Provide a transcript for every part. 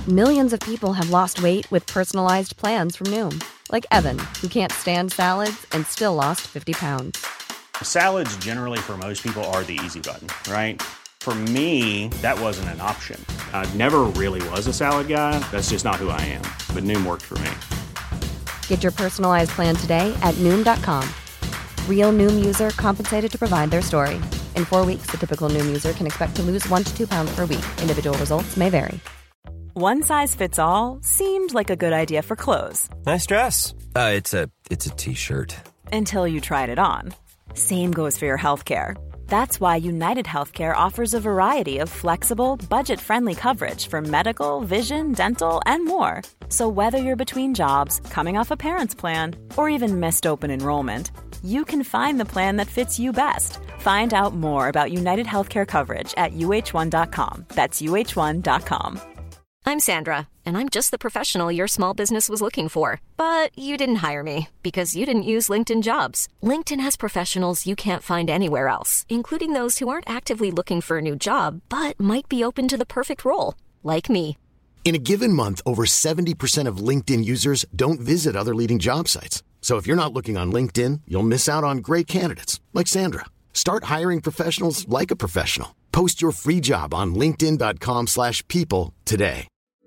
Millions of people have lost weight with personalized plans from Noom. Like Evan, who can't stand salads and still lost 50 pounds. Salads generally for most people are the easy button, right? For me, that wasn't an option. I never really was a salad guy. That's just not who I am. But Noom worked for me. Get your personalized plan today at Noom.com. Real Noom user compensated to provide their story. In 4 weeks, the typical Noom user can expect to lose 1 to 2 pounds per week. Individual results may vary. One size fits all seemed like a good idea for clothes. Nice dress. It's a t-shirt. Until you tried it on. Same goes for your healthcare. That's why United Healthcare offers a variety of flexible, budget-friendly coverage for medical, vision, dental, and more. So whether you're between jobs, coming off a parent's plan, or even missed open enrollment, you can find the plan that fits you best. Find out more about United Healthcare coverage at uh1.com. That's uh1.com. I'm Sandra, and I'm just the professional your small business was looking for. But you didn't hire me because you didn't use LinkedIn Jobs. LinkedIn has professionals you can't find anywhere else, including those who aren't actively looking for a new job, but might be open to the perfect role, like me. In a given month, over 70% of LinkedIn users don't visit other leading job sites. So if you're not looking on LinkedIn, you'll miss out on great candidates, like Sandra. Start hiring professionals like a professional. Post your free job on linkedin.com/people today.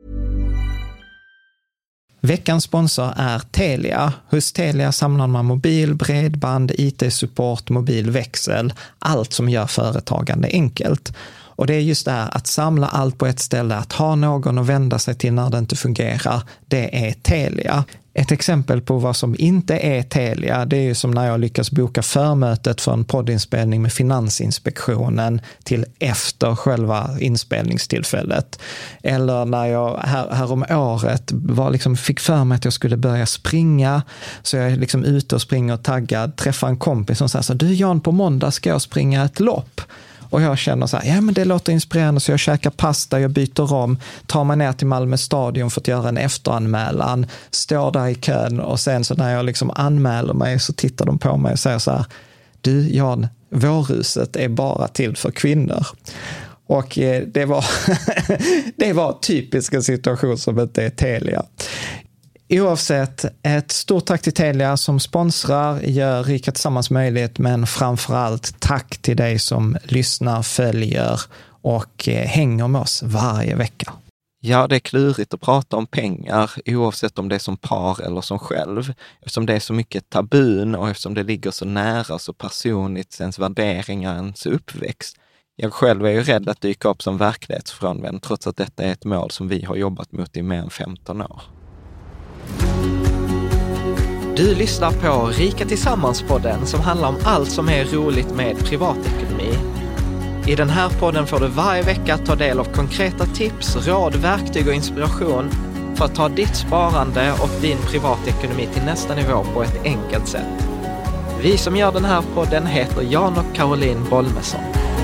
Veckans sponsor är Telia. Hos Telia samlar man mobil, bredband, IT-support, mobilväxel, allt som gör företagande enkelt. Och det är just det här att samla allt på ett ställe, att ha någon att vända sig till när det inte fungerar, det är Telia. Ett exempel på vad som inte är Telia, det är ju som när jag lyckas boka förmötet för en poddinspelning med Finansinspektionen till efter själva inspelningstillfället. Eller när jag här om året fick för mig att jag skulle börja springa, så jag är liksom ute och springer och taggad, träffar en kompis som säger så: du Jan, på måndag ska jag springa ett lopp. Och jag känner så här, ja men det låter inspirerande, så jag käkar pasta, jag byter om, tar mig ner till Malmö stadion för att göra en efteranmälan, står där i kön, och sen så när jag liksom anmäler mig så tittar de på mig och säger så här: du Jan, vårhuset är bara till för kvinnor. Och det var typisk en situation som inte är Telia. Oavsett, ett stort tack till Telia som sponsrar, gör Rika Tillsammans möjligt, men framförallt tack till dig som lyssnar, följer och hänger med oss varje vecka. Ja, det är klurigt att prata om pengar, oavsett om det är som par eller som själv. Eftersom det är så mycket tabun och eftersom det ligger så nära, så personligt, ens värderingar, ens uppväxt. Jag själv är ju rädd att dyka upp som verklighetsfrånvänd, trots att detta är ett mål som vi har jobbat mot i mer än 15 år. Du lyssnar på Rika Tillsammans-podden som handlar om allt som är roligt med privatekonomi. I den här podden får du varje vecka ta del av konkreta tips, råd, verktyg och inspiration för att ta ditt sparande och din privatekonomi till nästa nivå på ett enkelt sätt. Vi som gör den här podden heter Jan och Caroline Bolmesson.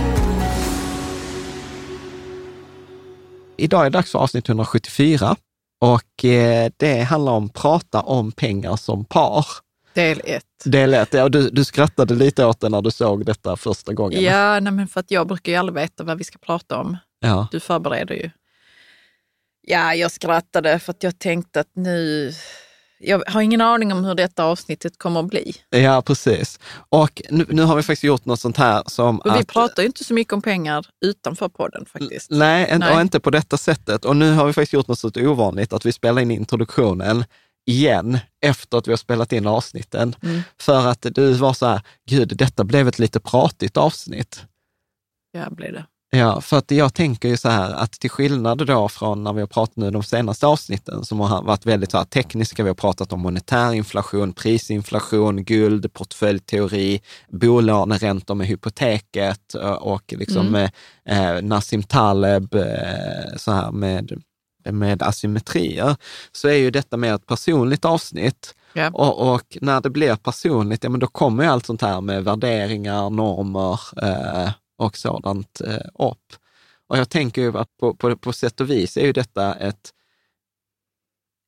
Idag är det dags för avsnitt 174. Och det handlar om prata om pengar som par. Del 1. Del 1, ja. Du skrattade lite åt det när du såg detta första gången. Ja, men för att jag brukar ju aldrig veta vad vi ska prata om. Ja. Du förbereder ju. Ja, jag skrattade för att jag tänkte att jag har ingen aning om hur detta avsnittet kommer att bli. Ja, precis. Och nu har vi faktiskt gjort något sånt här som och vi pratar ju inte så mycket om pengar utanför podden faktiskt. Nej. Och inte på detta sättet. Och nu har vi faktiskt gjort något så ovanligt att vi spelar in introduktionen igen efter att vi har spelat in avsnitten. För att du var så här, gud, detta blev ett lite pratigt avsnitt. Ja, blev det. Ja, för att jag tänker ju så här att till skillnad då från när vi har pratat nu de senaste avsnitten som har varit väldigt så här tekniska, vi har pratat om monetär inflation, prisinflation, guld, portföljteori, bolåneräntor med hypoteket och liksom Nassim Taleb så här med asymmetrier, så är ju detta med ett personligt avsnitt. Ja. Och när det blir personligt, ja men då kommer ju allt sånt här med värderingar, normer och sådant upp. Och jag tänker ju att på sätt och vis är ju detta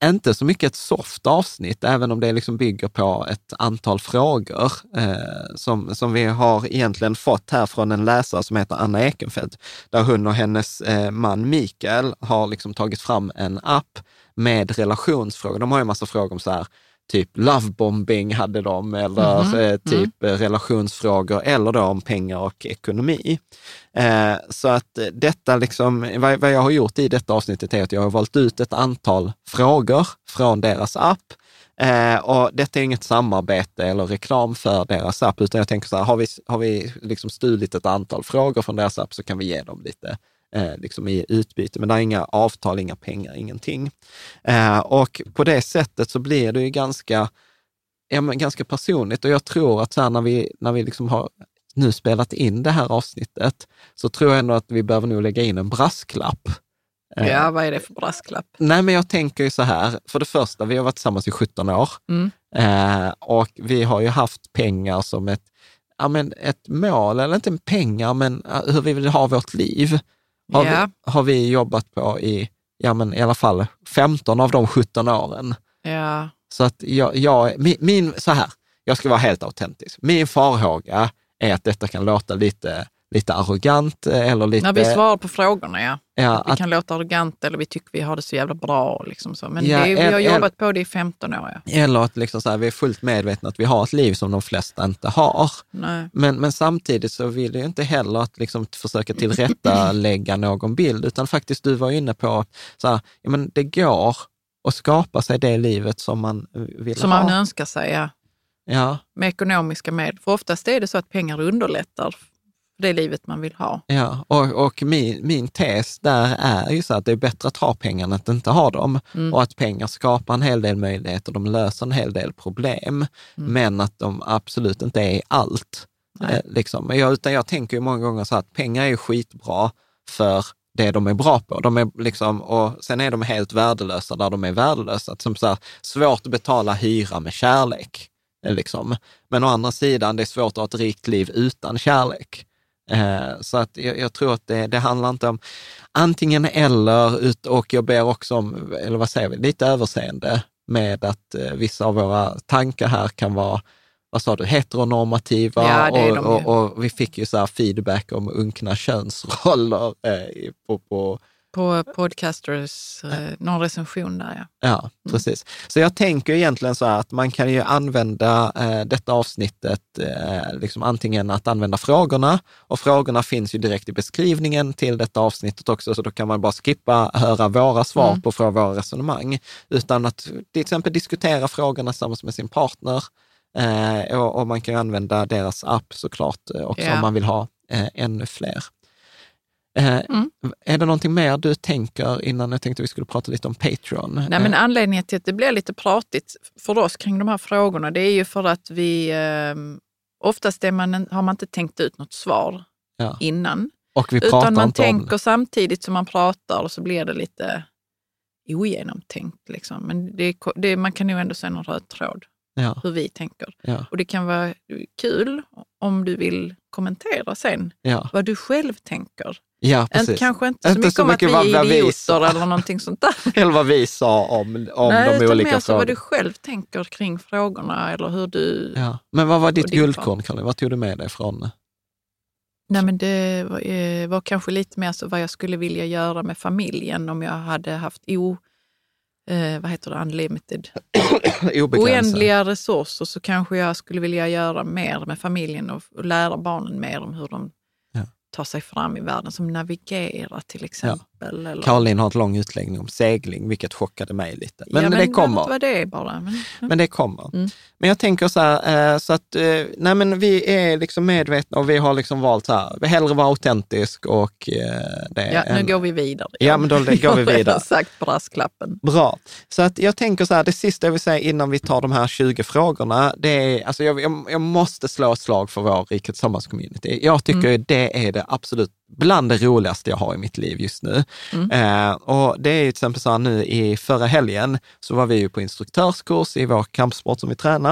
inte så mycket ett soft avsnitt, även om det liksom bygger på ett antal frågor som vi har egentligen fått här från en läsare som heter Anna Ekenfeldt, där hon och hennes man Mikael har liksom tagit fram en app med relationsfrågor. De har ju en massa frågor om så här, typ lovebombing hade de, eller relationsfrågor, eller då om pengar och ekonomi. Så att detta liksom, vad jag har gjort i detta avsnittet är att jag har valt ut ett antal frågor från deras app. Och detta är inget samarbete eller reklam för deras app, utan jag tänker så här, har vi liksom stulit ett antal frågor från deras app, så kan vi ge dem lite liksom i utbyte. Men det är inga avtal, inga pengar, ingenting. Och på det sättet så blir det ju ganska personligt. Och jag tror att så här, när vi liksom har nu spelat in det här avsnittet, så tror jag ändå att vi behöver nog lägga in en brasklapp. Ja, vad är det för brasklapp? Nej, men jag tänker ju så här. För det första, vi har varit tillsammans i 17 år. Och vi har ju haft pengar som ett mål, eller inte pengar, men hur vi vill ha vårt liv. Har vi jobbat på i alla fall 15 av de 17 åren. Ja. Så att jag ska vara helt autentisk. Min farhåga är att detta kan låta lite arrogant eller lite... När vi svarar på frågorna, vi kan låta arrogant eller vi tycker vi har det så jävla bra. Liksom så. Men vi har jobbat på det i 15 år. Ja. Eller att liksom så här, vi är fullt medvetna att vi har ett liv som de flesta inte har. Nej. Men samtidigt så vill jag inte heller att liksom försöka tillrättalägga någon bild, utan faktiskt du var inne på att så här, men det går att skapa sig det livet som man vill som ha. Som man önskar sig, ja. Med ekonomiska medel. För oftast är det så att pengar underlättar det livet man vill ha. Ja, och min tes där är ju så att det är bättre att ha pengar än att inte ha dem. Och att pengar skapar en hel del möjligheter, de löser en hel del problem, men att de absolut inte är allt. Liksom. Utan jag tänker ju många gånger så att pengar är skitbra för det de är bra på. De är liksom, och sen är de helt värdelösa där de är värdelösa. Som så här, svårt att betala hyra med kärlek. Liksom. Men å andra sidan, det är svårt att ha ett rikt liv utan kärlek. Så att jag tror att det handlar inte om antingen eller, och jag ber också om, eller vad säger vi, lite överseende med att vissa av våra tankar här kan vara, vad sa du, heteronormativa, ja, och vi fick ju så här feedback om unkna könsroller på Podcasters, någon recension där, Ja, precis. Så jag tänker egentligen så här att man kan ju använda detta avsnittet, liksom antingen att använda frågorna, och frågorna finns ju direkt i beskrivningen till detta avsnittet också, så då kan man bara skippa höra våra svar på våra resonemang, utan att till exempel diskutera frågorna tillsammans med sin partner, och man kan använda deras app såklart också om man vill ha ännu fler. Är det någonting mer du tänker innan jag tänkte vi skulle prata lite om Patreon? Nej, men anledningen till att det blir lite pratigt för oss kring de här frågorna, det är ju för att vi oftast har man inte tänkt ut något svar innan. Och vi pratar utan man inte tänker samtidigt som man pratar, och så blir det lite ogenomtänkt. Liksom. Men man kan ju ändå se någon röd tråd hur vi tänker. Ja. Och det kan vara kul om du vill kommentera sen vad du själv tänker. Ja, precis. Kanske inte så mycket om att vi är idioter eller någonting sånt där. Eller vad vi sa om de olika frågorna. Så vad du själv tänker kring frågorna eller hur du... Ja. Men vad var ditt guldkorn, Karin? Vad tog du med dig från? Nej, men det var kanske lite mer så vad jag skulle vilja göra med familjen om jag hade haft unlimited. Oändliga resurser, så kanske jag skulle vilja göra mer med familjen och lära barnen mer om hur de tar sig fram i världen, som navigera till exempel. Eller... Caroline har ett lång utläggning om segling, vilket chockade mig lite. Men det kommer. Vad det är bara. Men det kommer. Men jag tänker så här, så att vi är liksom medvetna och vi har liksom valt så här, vi hellre vara autentisk och nu går vi vidare. Ja, men då går vi vidare. Sagt brasklappen. Bra. Så att jag tänker så här, det sista jag vill säga innan vi tar de här 20 frågorna, det är, alltså jag måste slå ett slag för vår Riket Sommars-community. Jag tycker det är det absolut bland det roligaste jag har i mitt liv just nu. Och det är ju till exempel så här, nu i förra helgen så var vi ju på instruktörskurs i vår kampsport som vi tränar.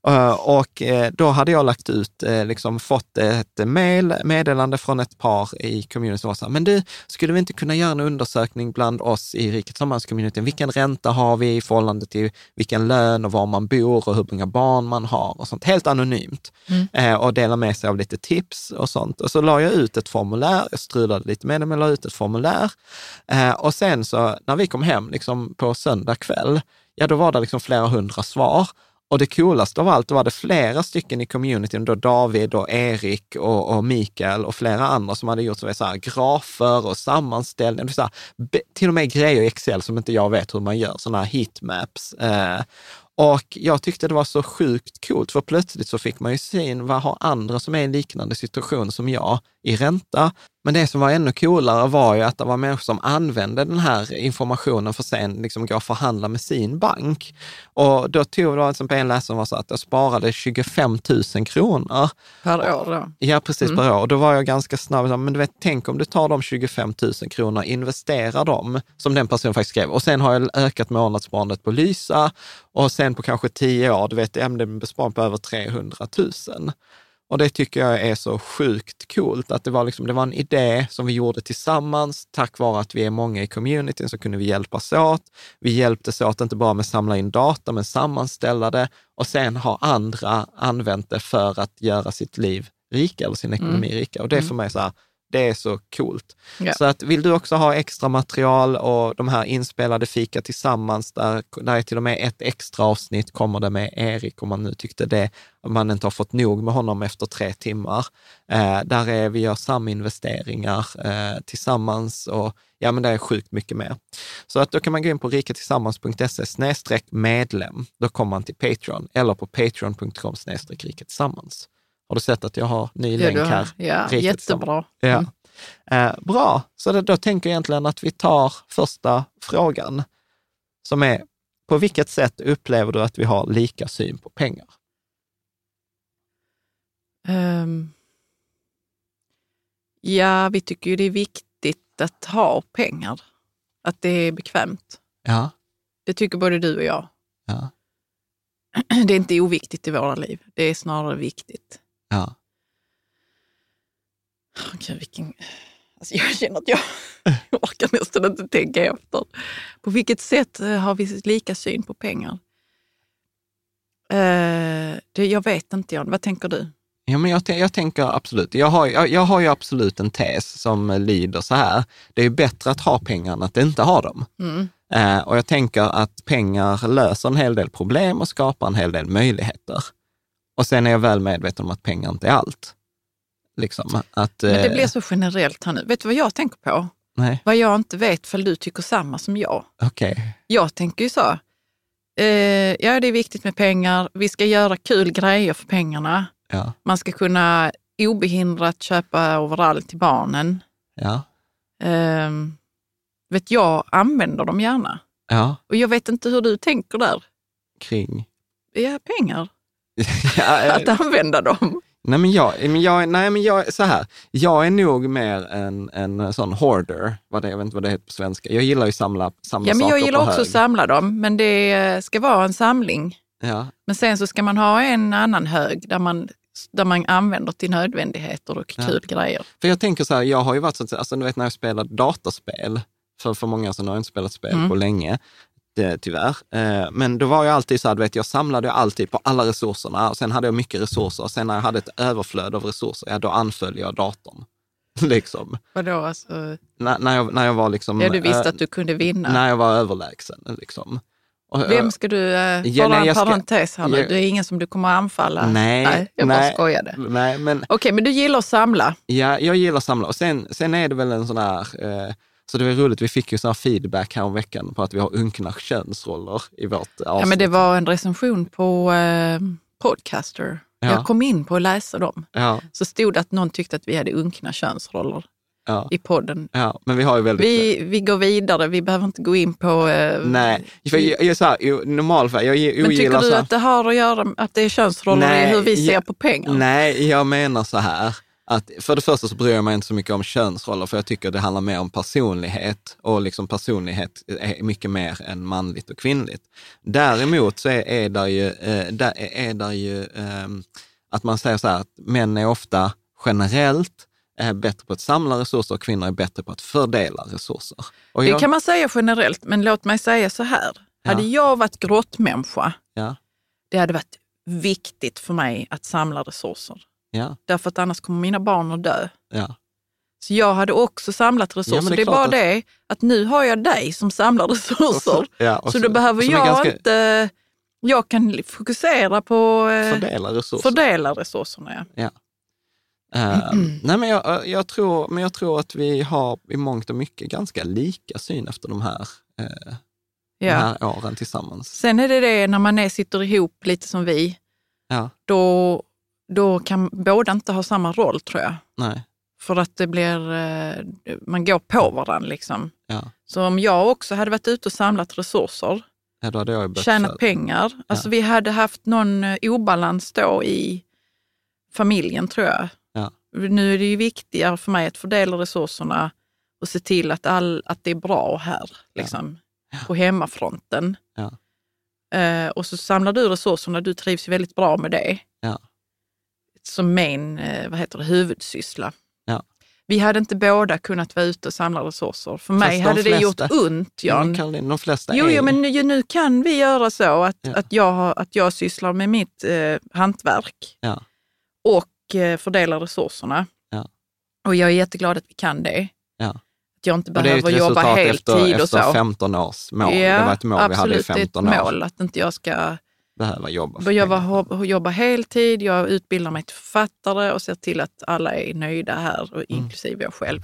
Och då hade jag lagt ut, liksom fått ett meddelande från ett par i community som var så här, men du, skulle vi inte kunna göra en undersökning bland oss i Rikets Samhällscommunityn? Vilken ränta har vi i förhållande till vilken lön och var man bor och hur många barn man har och sånt. Helt anonymt. Och dela med sig av lite tips och sånt. Och så la jag ut ett formulär, jag strulade lite med det, men la ut ett formulär. Och sen så när vi kom hem liksom på söndag kväll, ja då var det liksom flera 100 svar. Och det coolaste av allt, då var det flera stycken i communityn, då David och Erik och Mikael och flera andra som hade gjort så här, grafer och sammanställningar, så här, till och med grejer i Excel som inte jag vet hur man gör, sådana här heatmaps. Och jag tyckte det var så sjukt coolt, för plötsligt så fick man ju syn vad har andra som är i en liknande situation som jag i ränta. Men det som var ännu coolare var ju att det var människor som använde den här informationen för sen liksom gå och förhandla med sin bank. Och då tog det som en läsare var så att jag sparade 25 000 kronor. Per år då? Ja, precis per år. Och då var jag ganska snabb, men du vet, tänk om du tar de 25 000 kronor, investerar dem, som den personen faktiskt skrev. Och sen har jag ökat månadssparandet på Lysa och sen på kanske 10 år, du vet, det är en besparing på över 300 000. Och det tycker jag är så sjukt coolt, att det var en idé som vi gjorde tillsammans. Tack vare att vi är många i communityn så kunde vi hjälpas åt. Vi hjälptes åt inte bara med att samla in data, men sammanställa det. Och sen har andra använt det för att göra sitt liv rika eller sin ekonomi rika. Och det är för mig så här, det är så coolt. Ja. Så att vill du också ha extra material och de här inspelade fika tillsammans, där är till och med ett extra avsnitt kommer det med Erik, om man nu tyckte det, om man inte har fått nog med honom efter 3 timmar. Där är vi gör saminvesteringar tillsammans och ja, men det är sjukt mycket mer. Så att då kan man gå in på riketillsammans.se/medlem. Då kommer man till Patreon eller på patreon.com/riketillsammans. Har du sett att jag har ny länk här? Ja, jättebra. Ja. Bra, så då tänker jag egentligen att vi tar första frågan som är, på vilket sätt upplever du att vi har lika syn på pengar? Ja, vi tycker ju det är viktigt att ha pengar. Att det är bekvämt. Ja. Det tycker både du och jag. Ja. Det är inte oviktigt i våra liv. Det är snarare viktigt. Ja. Okej, alltså jag känner att jag orkar nästan inte tänka efter. På vilket sätt har vi lika syn på pengar? Jag vet inte, Jan. Vad tänker du? Ja, men jag tänker absolut. Jag har ju absolut en tes som lyder så här. Det är bättre att ha pengar än att inte ha dem. Och jag tänker att pengar löser en hel del problem och skapar en hel del möjligheter. Och sen är jag väl medveten om att pengar inte är allt. Liksom, att, men det blir så generellt här nu. Vet du vad jag tänker på? Nej. Vad jag inte vet, för du tycker samma som jag. Okay. Jag tänker ju så. Ja, det är viktigt med pengar. Vi ska göra kul grejer för pengarna. Ja. Man ska kunna obehindrat köpa överallt till barnen. Ja. Vet jag använder dem gärna. Ja. Och jag vet inte hur du tänker där. Kring? Ja, pengar. Att använda dem. Nej, men jag så här. Jag är nog mer en sån hoarder. Jag vet inte vad det heter på svenska. Jag gillar ju samla saker. Ja, men jag gillar också att samla dem. Men det ska vara en samling. Ja. Men sen så ska man ha en annan hög där man använder till nödvändigheter och kul grejer. För jag tänker så här, jag har ju varit så att, alltså, du vet när jag spelar dataspel, för många som har inte spelat spel på länge, tyvärr. Men då var jag alltid så här, du vet, jag samlade ju alltid på alla resurserna och sen hade jag mycket resurser och sen när jag hade ett överflöd av resurser, ja, då anföll jag datorn. Liksom. Vadå alltså? När jag var liksom... Ja, du visste att du kunde vinna. När jag var överlägsen, liksom. Vem ska du, parentes här nu, det är ingen som du kommer att anfalla? Nej, jag bara skojade. Nej, men... Okej, men du gillar att samla? Ja, jag gillar att samla. Och sen är det väl en sån här... Så det var roligt, vi fick ju sån här feedback här om veckan på att vi har unkna könsroller i vårt avsnitt. Ja, men det var en recension på Podcaster. Ja. Jag kom in på att läsa dem. Ja. Så stod det att någon tyckte att vi hade unkna könsroller. Ja. I podden. Ja, men vi har ju väldigt... Vi går vidare, vi behöver inte gå in på... Nej, för jag är så här, normalfall, jag ogillar... Men tycker du att det har att göra, att det är könsroller i hur vi ser på pengar? Nej, jag menar så här, att för det första så bryr jag mig inte så mycket om könsroller, för jag tycker det handlar mer om personlighet, och liksom personlighet är mycket mer än manligt och kvinnligt. Däremot så är där ju att man säger så här att män är ofta generellt bättre på att samla resurser och kvinnor är bättre på att fördela resurser. Och det kan man säga generellt, men låt mig säga så här. Hade jag varit grottmänniska, det hade varit viktigt för mig att samla resurser. Ja. Därför att annars kommer mina barn att dö. Ja. Så jag hade också samlat resurser. Det är bara det att nu har jag dig som samlar resurser. Ja, så då behöver jag inte... Jag kan fokusera på... Fördela resurserna. Ja. Nej, men jag tror att vi har i mångt och mycket ganska lika syn efter de här åren tillsammans. Sen är det när man sitter ihop lite som vi, då kan båda inte ha samma roll, tror jag. Nej. För att det blir, man går på varandra liksom. Ja. Så om jag också hade varit ute och samlat resurser, då hade jag tjänat pengar. Alltså vi hade haft någon obalans då i familjen, tror jag. Ja. Nu är det ju viktigare för mig att fördela resurserna och se till att det är bra här, liksom, på hemmafronten. Ja. Och så samlar du resurserna, du trivs ju väldigt bra med det. Ja. Som min, huvudsyssla. Ja. Vi hade inte båda kunnat vara ute och samla resurser. För mig hade det gjort ont, Jan. De flesta men nu kan vi göra så att jag sysslar med mitt hantverk och fördelar resurserna. Ja. Och jag är jätteglad att vi kan det. Ja. Att jag inte behöver jobba heltid och så. Efter 15 års mål. Ja, det var ett mål absolut, vi hade i 15 år. Det är ett mål att inte jag ska behöva jobba heltid. Jag utbildar mig till författare och ser till att alla är nöjda här, och inklusive jag själv.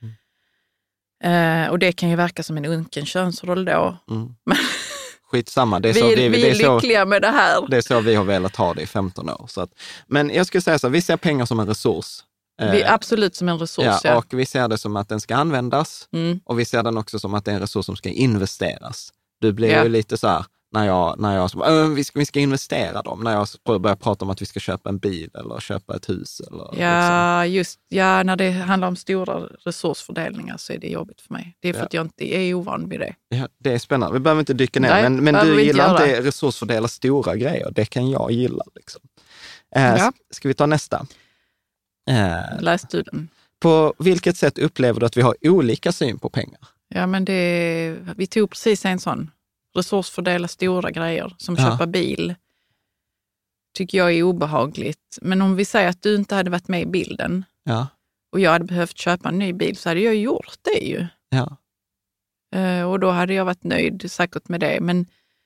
Och det kan ju verka som en unken könsroll då. Men skitsamma. Vi är lyckliga med det här. Det är så vi har velat ha det i 15 år. Så att, men jag skulle säga så, vi ser pengar som en resurs. Absolut som en resurs, ja. Och vi ser det som att den ska användas. Och vi ser den också som att det är en resurs som ska investeras. Du blir ju lite så här, när jag vi ska investera dem. När jag börjar prata om att vi ska köpa en bil eller köpa ett hus. Eller, liksom. När det handlar om stora resursfördelningar så är det jobbigt för mig. Det är för att jag inte är ovan vid det. Ja, det är spännande. Vi behöver inte dyka ner. Men du gillar inte resursfördela stora grejer. Det kan jag gilla. Liksom. Ska vi ta nästa? Läs du den. På vilket sätt upplever du att vi har olika syn på pengar? Ja, men vi tog precis en sån. Resursfördela stora grejer, som köpa bil, tycker jag är obehagligt. Men om vi säger att du inte hade varit med i bilden och jag hade behövt köpa en ny bil, så hade jag gjort det ju. Ja. Och då hade jag varit nöjd säkert med det. Men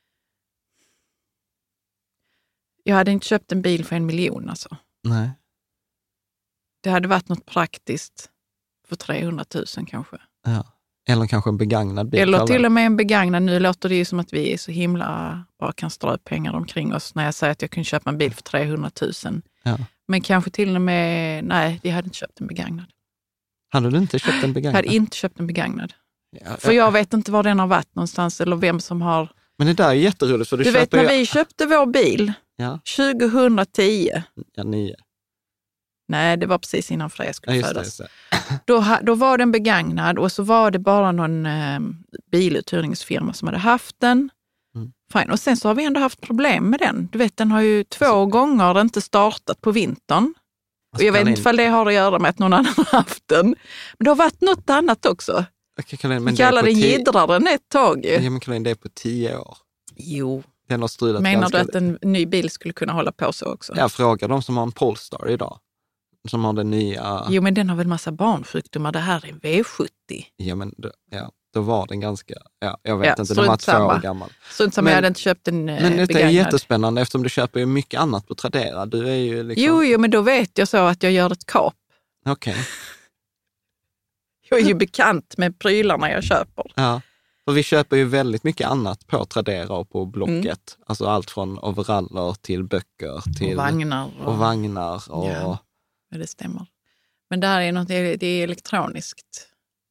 jag hade inte köpt en bil för 1 miljon alltså. Nej. Det hade varit något praktiskt för 300 000 kanske. Ja. Eller kanske en begagnad bil. Eller till och med en begagnad. Nu låter det ju som att vi är så himla, bara kan strö upp pengar omkring oss när jag säger att jag kunde köpa en bil för 300 000. Ja. Men kanske till och med, nej, vi hade inte köpt en begagnad. Hade du inte köpt en begagnad? Jag hade inte köpt en begagnad. Ja, för jag vet inte var den har varit någonstans eller vem som har... Men det där är jätteroligt. För du vet, när vi köpte vår bil 2010. Ja, 9. Nej, det var precis innan Freja skulle födas. Då var den begagnad och så var det bara någon biluthyrningsfirma som hade haft den. Fine. Och sen så har vi ändå haft problem med den. Du vet, den har ju 2 gånger inte startat på vintern. Och jag vet inte om det har att göra med att någon annan har haft den. Men det har varit något annat också. Okay, Caroline, vi kallar den jidraren ett tag. Ja, men Caroline, det är på 10 år. Jo. Den har strulat. Menar du att en ny bil skulle kunna hålla på så också? Jag frågar de som har en Polestar idag. Som har den nya... Jo, men den har väl massa barnsjukdomar. Det här är en V70. Ja, men då var den ganska... Ja, jag vet inte, den var 2 år gammal. Strunt samma, jag hade inte köpt en Men detta är jättespännande eftersom du köper ju mycket annat på Tradera. Du är ju liksom... Jo, men då vet jag så att jag gör ett kap. Okej. Okay. Jag är ju bekant med prylarna jag köper. Ja, för vi köper ju väldigt mycket annat på Tradera och på Blocket. Alltså allt från overaller till böcker till... Och vagnar. Och... Ja. Ja, det stämmer. Men det här är något, det är elektroniskt.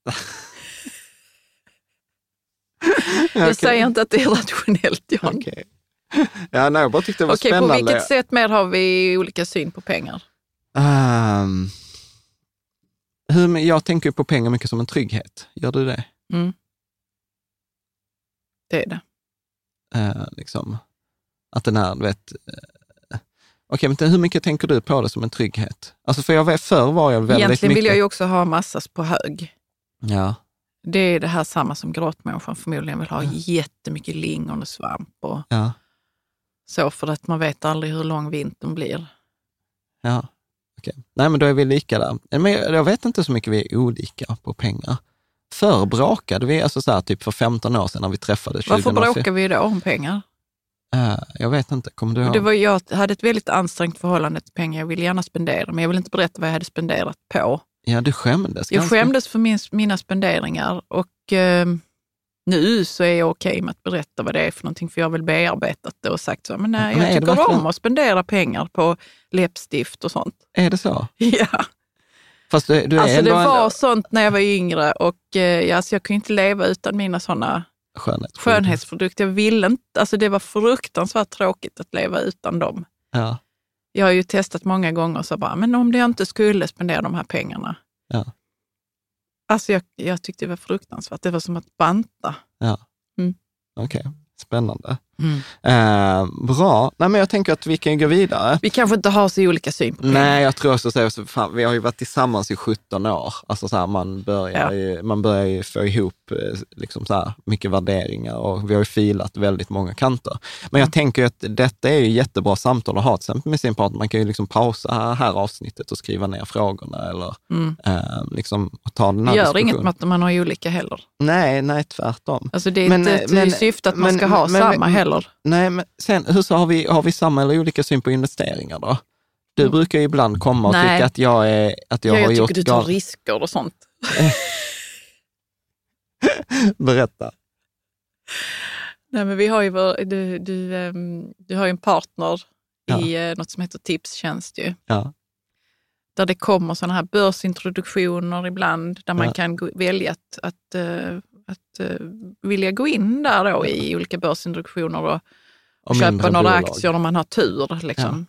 Jag säger inte att det är rationellt, Jan. Okay. Ja, nej, jag bara tyckte det var spännande. På vilket sätt mer har vi olika syn på pengar? Jag tänker på pengar mycket som en trygghet. Gör du det? Mm. Det är det. Liksom, att den här, du vet... Okej, men hur mycket tänker du på det som en trygghet? Alltså förr var jag väldigt Egentligen mycket... vill jag ju också ha massas på hög. Ja. Det är det här samma som gråtmänniskan förmodligen vill ha. Jättemycket lingon och svamp och så, för att man vet aldrig hur lång vintern blir. Ja, okej. Nej, men då är vi lika där. Men jag vet inte så mycket vi är olika på pengar. Förr bråkade vi, alltså så här, typ för 15 år sedan när vi träffades. Varför bråkade vi då om pengar? Jag vet inte, kommer du ihåg? Jag hade ett väldigt ansträngt förhållande till pengar. Jag ville gärna spendera, men jag vill inte berätta vad jag hade spenderat på. Ja, du skämdes. Jag skämdes för mina spenderingar och nu så är jag okej med att berätta vad det är för någonting, för jag har väl bearbetat det och sagt så, men nej, jag tycker om att spendera pengar på läppstift och sånt. Är det så? Ja. Fast du är alltså det var sånt när jag var yngre och jag kunde inte leva utan mina sådana skönhetsprodukter. Jag ville inte, alltså det var fruktansvärt tråkigt att leva utan dem. Ja. Jag har ju testat många gånger och så bara, men om jag inte skulle spendera de här pengarna. Ja. Alltså jag tyckte det var fruktansvärt. Det var som att banta. Ja. Mm. Okej. Spännande. Bra. Nej, men jag tänker att vi kan gå vidare. Vi kanske inte har så olika syn på pengar. Nej, jag tror också så. Fan, vi har ju varit tillsammans i 17 år. Alltså så här, man börjar ju få ihop liksom så här, mycket värderingar och vi har ju filat väldigt många kanter. Men jag tänker ju att detta är ju jättebra samtal att ha till exempel med sin partner. Man kan ju liksom pausa här avsnittet och skriva ner frågorna eller liksom ta den här diskussionen. Gör inget med att man har olika heller. Nej, tvärtom. Alltså det är inte ett syfte att man ska ha samma heller. Nej, men sen hur så har vi samma eller olika syn på investeringar då? Du brukar ju ibland komma och tycka att jag har gjort... Jag tycker du tar risker och sånt. Berätta. Nej, men vi har ju du har ju en partner i något som heter Tipstjänst ju. Ja. Där det kommer sådana här börsintroduktioner ibland där man kan välja att vilja gå in där då i olika börsintroduktioner och köpa några aktier om man har tur. Liksom.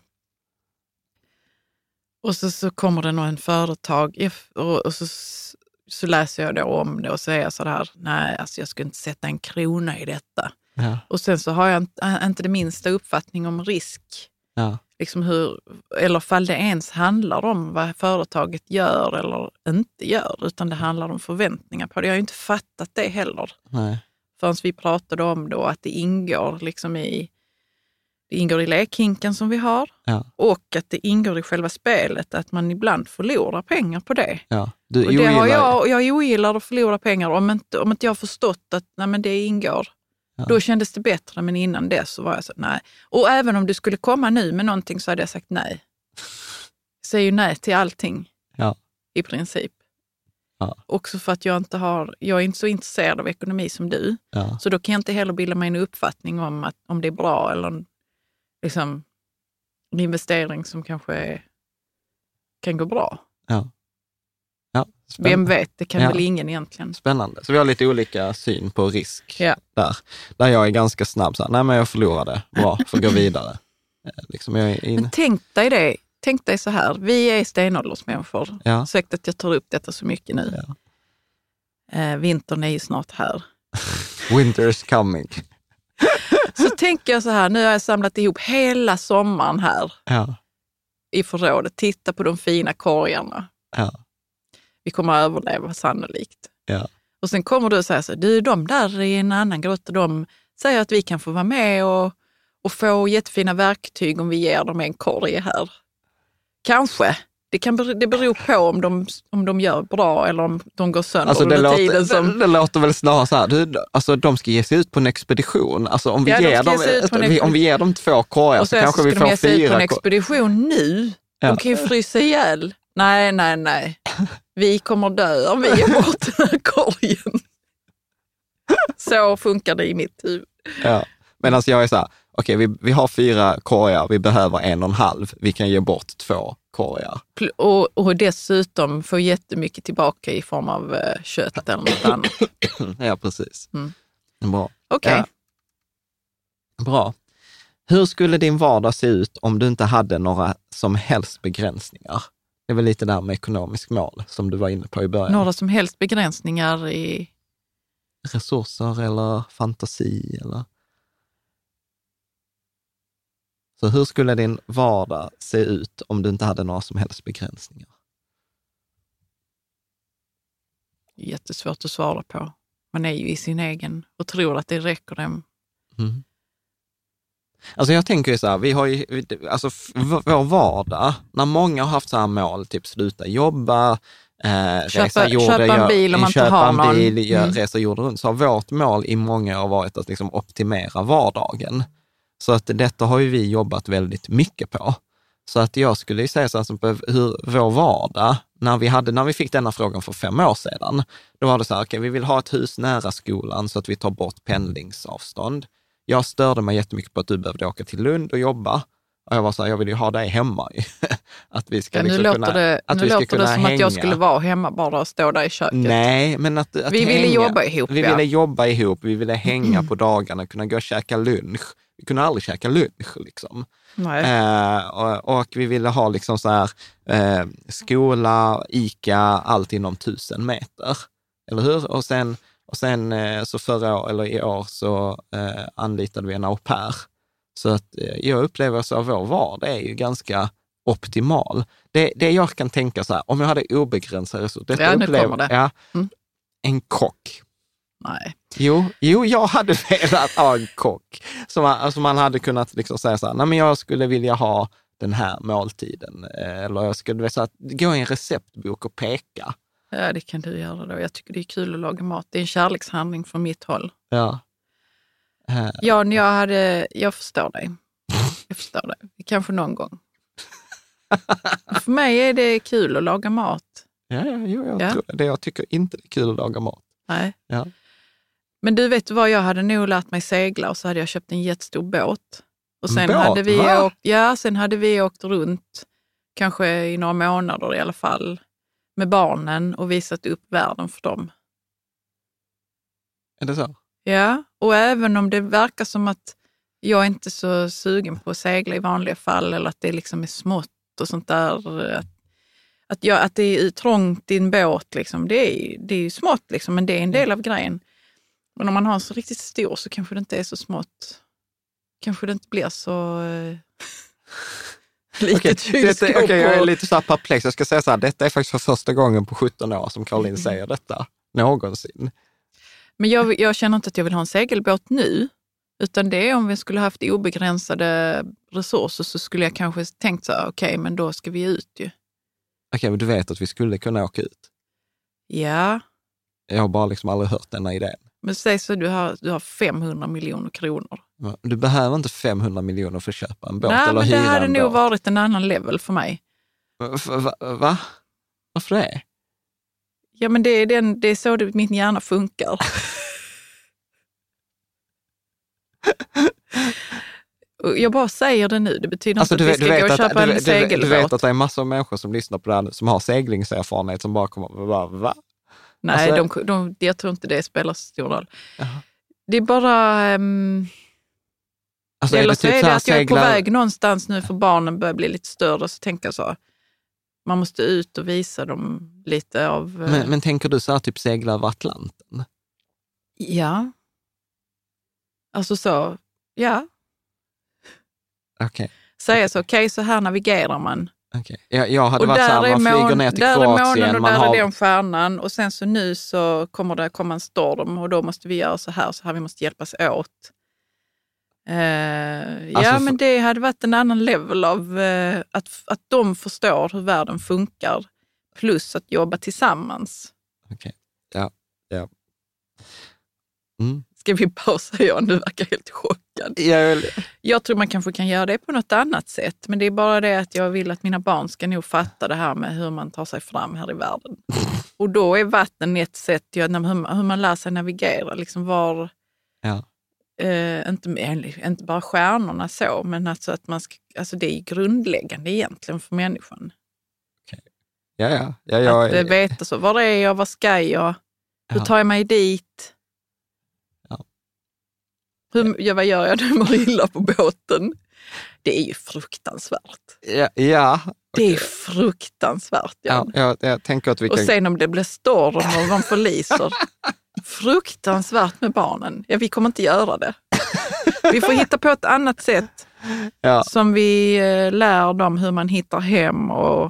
Ja. Och så kommer det nog en företag och så läser jag då om det och säger så här, nej, alltså jag skulle inte sätta en krona i detta. Ja. Och sen så har jag inte det minsta uppfattning om risk. Ja. Liksom eller fall det ens handlar om vad företaget gör eller inte gör, utan det handlar om förväntningar på det. Jag har ju inte fattat det heller. Nej. Förrän vi pratade om då att det ingår liksom i lekhinken som vi har och att det ingår i själva spelet att man ibland förlorar pengar på det. Ja. Jag ogillar att förlora pengar om inte jag har förstått att nej, men det ingår. Ja. Då kändes det bättre, men innan det så var jag så nej. Och även om du skulle komma nu med någonting så hade jag sagt nej. Jag säger ju nej till allting i princip. Ja. Också för att jag är inte så intresserad av ekonomi som du. Ja. Så då kan jag inte heller bilda mig en uppfattning om det är bra eller liksom en investering som kanske kan gå bra. Ja. Ja, vem vet, det kan väl ingen egentligen. Spännande. Så vi har lite olika syn på risk där jag är ganska snabb. Så här, nej, men jag förlorade. Bra, får gå vidare. Liksom Men tänk dig så här. Vi är stenåldersmänniskor. Ja. Säkert att jag tar upp detta så mycket nu. Ja. Vintern är ju snart här. Winter is coming. Så tänker jag så här, nu har jag samlat ihop hela sommaren här i förrådet. Titta på de fina korgarna. Ja. Vi kommer att överleva sannolikt. Ja. Och sen kommer du och säger så, de där i en annan grotta, de säger att vi kan få vara med och få jättefina verktyg om vi ger dem en korg här. Kanske. Det beror på om de gör bra eller om de går sönder under tiden. Det låter väl snarare så här, alltså de ska ge sig ut på en expedition. Alltså om vi ger dem 2 korgar så kanske vi får 4 korgar. Och så ska de ge sig ut på en expedition nu. De kan ju frysa ihjäl. Nej. Vi kommer dö om vi ger bort den här korgen. Så funkar det i mitt huvud. Ja, men alltså jag är så här, okej, vi har 4 korgar, vi behöver 1,5. Vi kan ge bort 2 korgar. Och dessutom få jättemycket tillbaka i form av kött eller något annat. Ja, precis. Bra. Okej. Bra. Hur skulle din vardag se ut om du inte hade några som helst begränsningar? Det är väl lite där med ekonomisk mål som du var inne på i början. Några som helst begränsningar i resurser eller fantasi eller... Så hur skulle din vardag se ut om du inte hade några som helst begränsningar? Jättesvårt att svara på. Man är ju i sin egen och tror att det räcker dem. Mm. Alltså jag tänker ju så här, vi har ju, alltså vår vardag, när många har haft så här mål, typ sluta jobba, resa jorden, köpa en bil om man inte har någon. Resa jorden runt, så har vårt mål i många år varit att liksom optimera vardagen. Så att detta har ju vi jobbat väldigt mycket på. Så att jag skulle ju säga så här, på hur vår vardag, när vi fick denna frågan för 5 år sedan, då var det så här, okej, vi vill ha ett hus nära skolan så att vi tar bort pendlingsavstånd. Jag störde mig jättemycket på att du behövde åka till Lund och jobba. Och jag var så här, jag vill ju ha dig hemma. Att vi ska liksom kunna hänga. Nu låter det som att jag skulle vara hemma bara och stå där i köket. Nej, men att vi ville jobba ihop. Vi ville jobba ihop, vi ville hänga på dagarna, kunna gå och käka lunch. Vi kunde aldrig käka lunch liksom. Och vi ville ha liksom så här skola, ICA, allt inom 1000 meter. Eller hur? Och sen så förra år, eller i år så anlitade vi en au pair. Så att jag upplever så att vår vardag är ju ganska optimal. Det jag kan tänka så här, om jag hade obegränsade resurser, en kock. Nej. Jo, jag hade velat ha en kock. Som man hade kunnat liksom säga så här, nej men jag skulle vilja ha den här måltiden. Eller jag skulle så här, gå i en receptbok och peka. Ja, det kan du göra då. Jag tycker det är kul att laga mat. Det är en kärlekshandling från mitt håll. Ja. Jag förstår dig. Jag förstår dig. Kanske någon gång. För mig är det kul att laga mat. Jag tror det. Jag tycker inte det är kul att laga mat. Nej. Ja. Men du vet vad, jag hade nog lärt mig segla och så hade jag köpt en jättestor båt. Och sen hade vi åkt runt, kanske i några månader i alla fall, med barnen och visat upp världen för dem. Är det så? Ja, och även om det verkar som att jag är inte så sugen på att segla i vanliga fall eller att det liksom är smått och sånt där. Att det är trångt i en båt, liksom, det är ju smått, liksom, men det är en del av grejen. Men om man har en så riktigt stor så kanske det inte är så smått. Kanske det inte blir så litet kylskåp. Jag är lite så här perplex. Jag ska säga så här, detta är faktiskt för första gången på 17 år som Caroline säger detta någonsin. Men jag känner inte att jag vill ha en segelbåt nu, utan det är om vi skulle haft obegränsade resurser så skulle jag kanske tänkt så här, okej, men då ska vi ut ju. Okej, men du vet att vi skulle kunna åka ut? Ja. Jag har bara liksom aldrig hört denna idén. Men säg så, du har 500 miljoner kronor. Du behöver inte 500 miljoner för att köpa en båt. Nej, eller men hyra det hade en nog båt. varit en annan level för mig. Va? Varför det? Ja, men det är så min hjärna funkar. Jag bara säger det nu. Det betyder inte att vi ska gå och köpa en segelbåt. Du vet att det är massor av människor som lyssnar på det här som har seglingserfarenhet som bara kommer va? Nej, alltså, jag tror inte det spelar så stor roll. Jaha. Det är bara... Alltså, eller är det så typ är det att jag är på seglar... väg någonstans nu för barnen börjar bli lite större, så tänker jag så. Man måste ut och visa dem lite av... Men tänker du så här, typ segla över Atlanten? Ja. Alltså så, ja. Okej. Säga så, okej, så här navigerar man. Okay. Jag hade varit så här, man flyger ner till Kroatien. Där är månen och där är den stjärnan. Och sen så nu så kommer det komma en storm och då måste vi göra så här vi måste hjälpas åt. Ja, men det hade varit en annan level av att de förstår hur världen funkar. Plus att jobba tillsammans. Okej, ja. Ska vi pausa? Du verkar helt chockad. Jag tror man kanske kan göra det på något annat sätt. Men det är bara det att jag vill att mina barn ska nog fatta det här med hur man tar sig fram här i världen. Och då är vatten ett sätt, hur man lär sig navigera. Liksom var, inte bara stjärnorna så, men alltså att man ska, alltså det är grundläggande egentligen för människan. Okay. Att veta så, var är jag, vad ska jag, hur tar jag mig dit? Vad gör jag när jag mår illa på båten? Det är ju fruktansvärt. Ja, Det är fruktansvärt. Ja, jag tänker att vi kan... Och sen om det blir storm och de förliser. Fruktansvärt med barnen. Ja, vi kommer inte göra det. Vi får hitta på ett annat sätt som vi lär dem hur man hittar hem. Och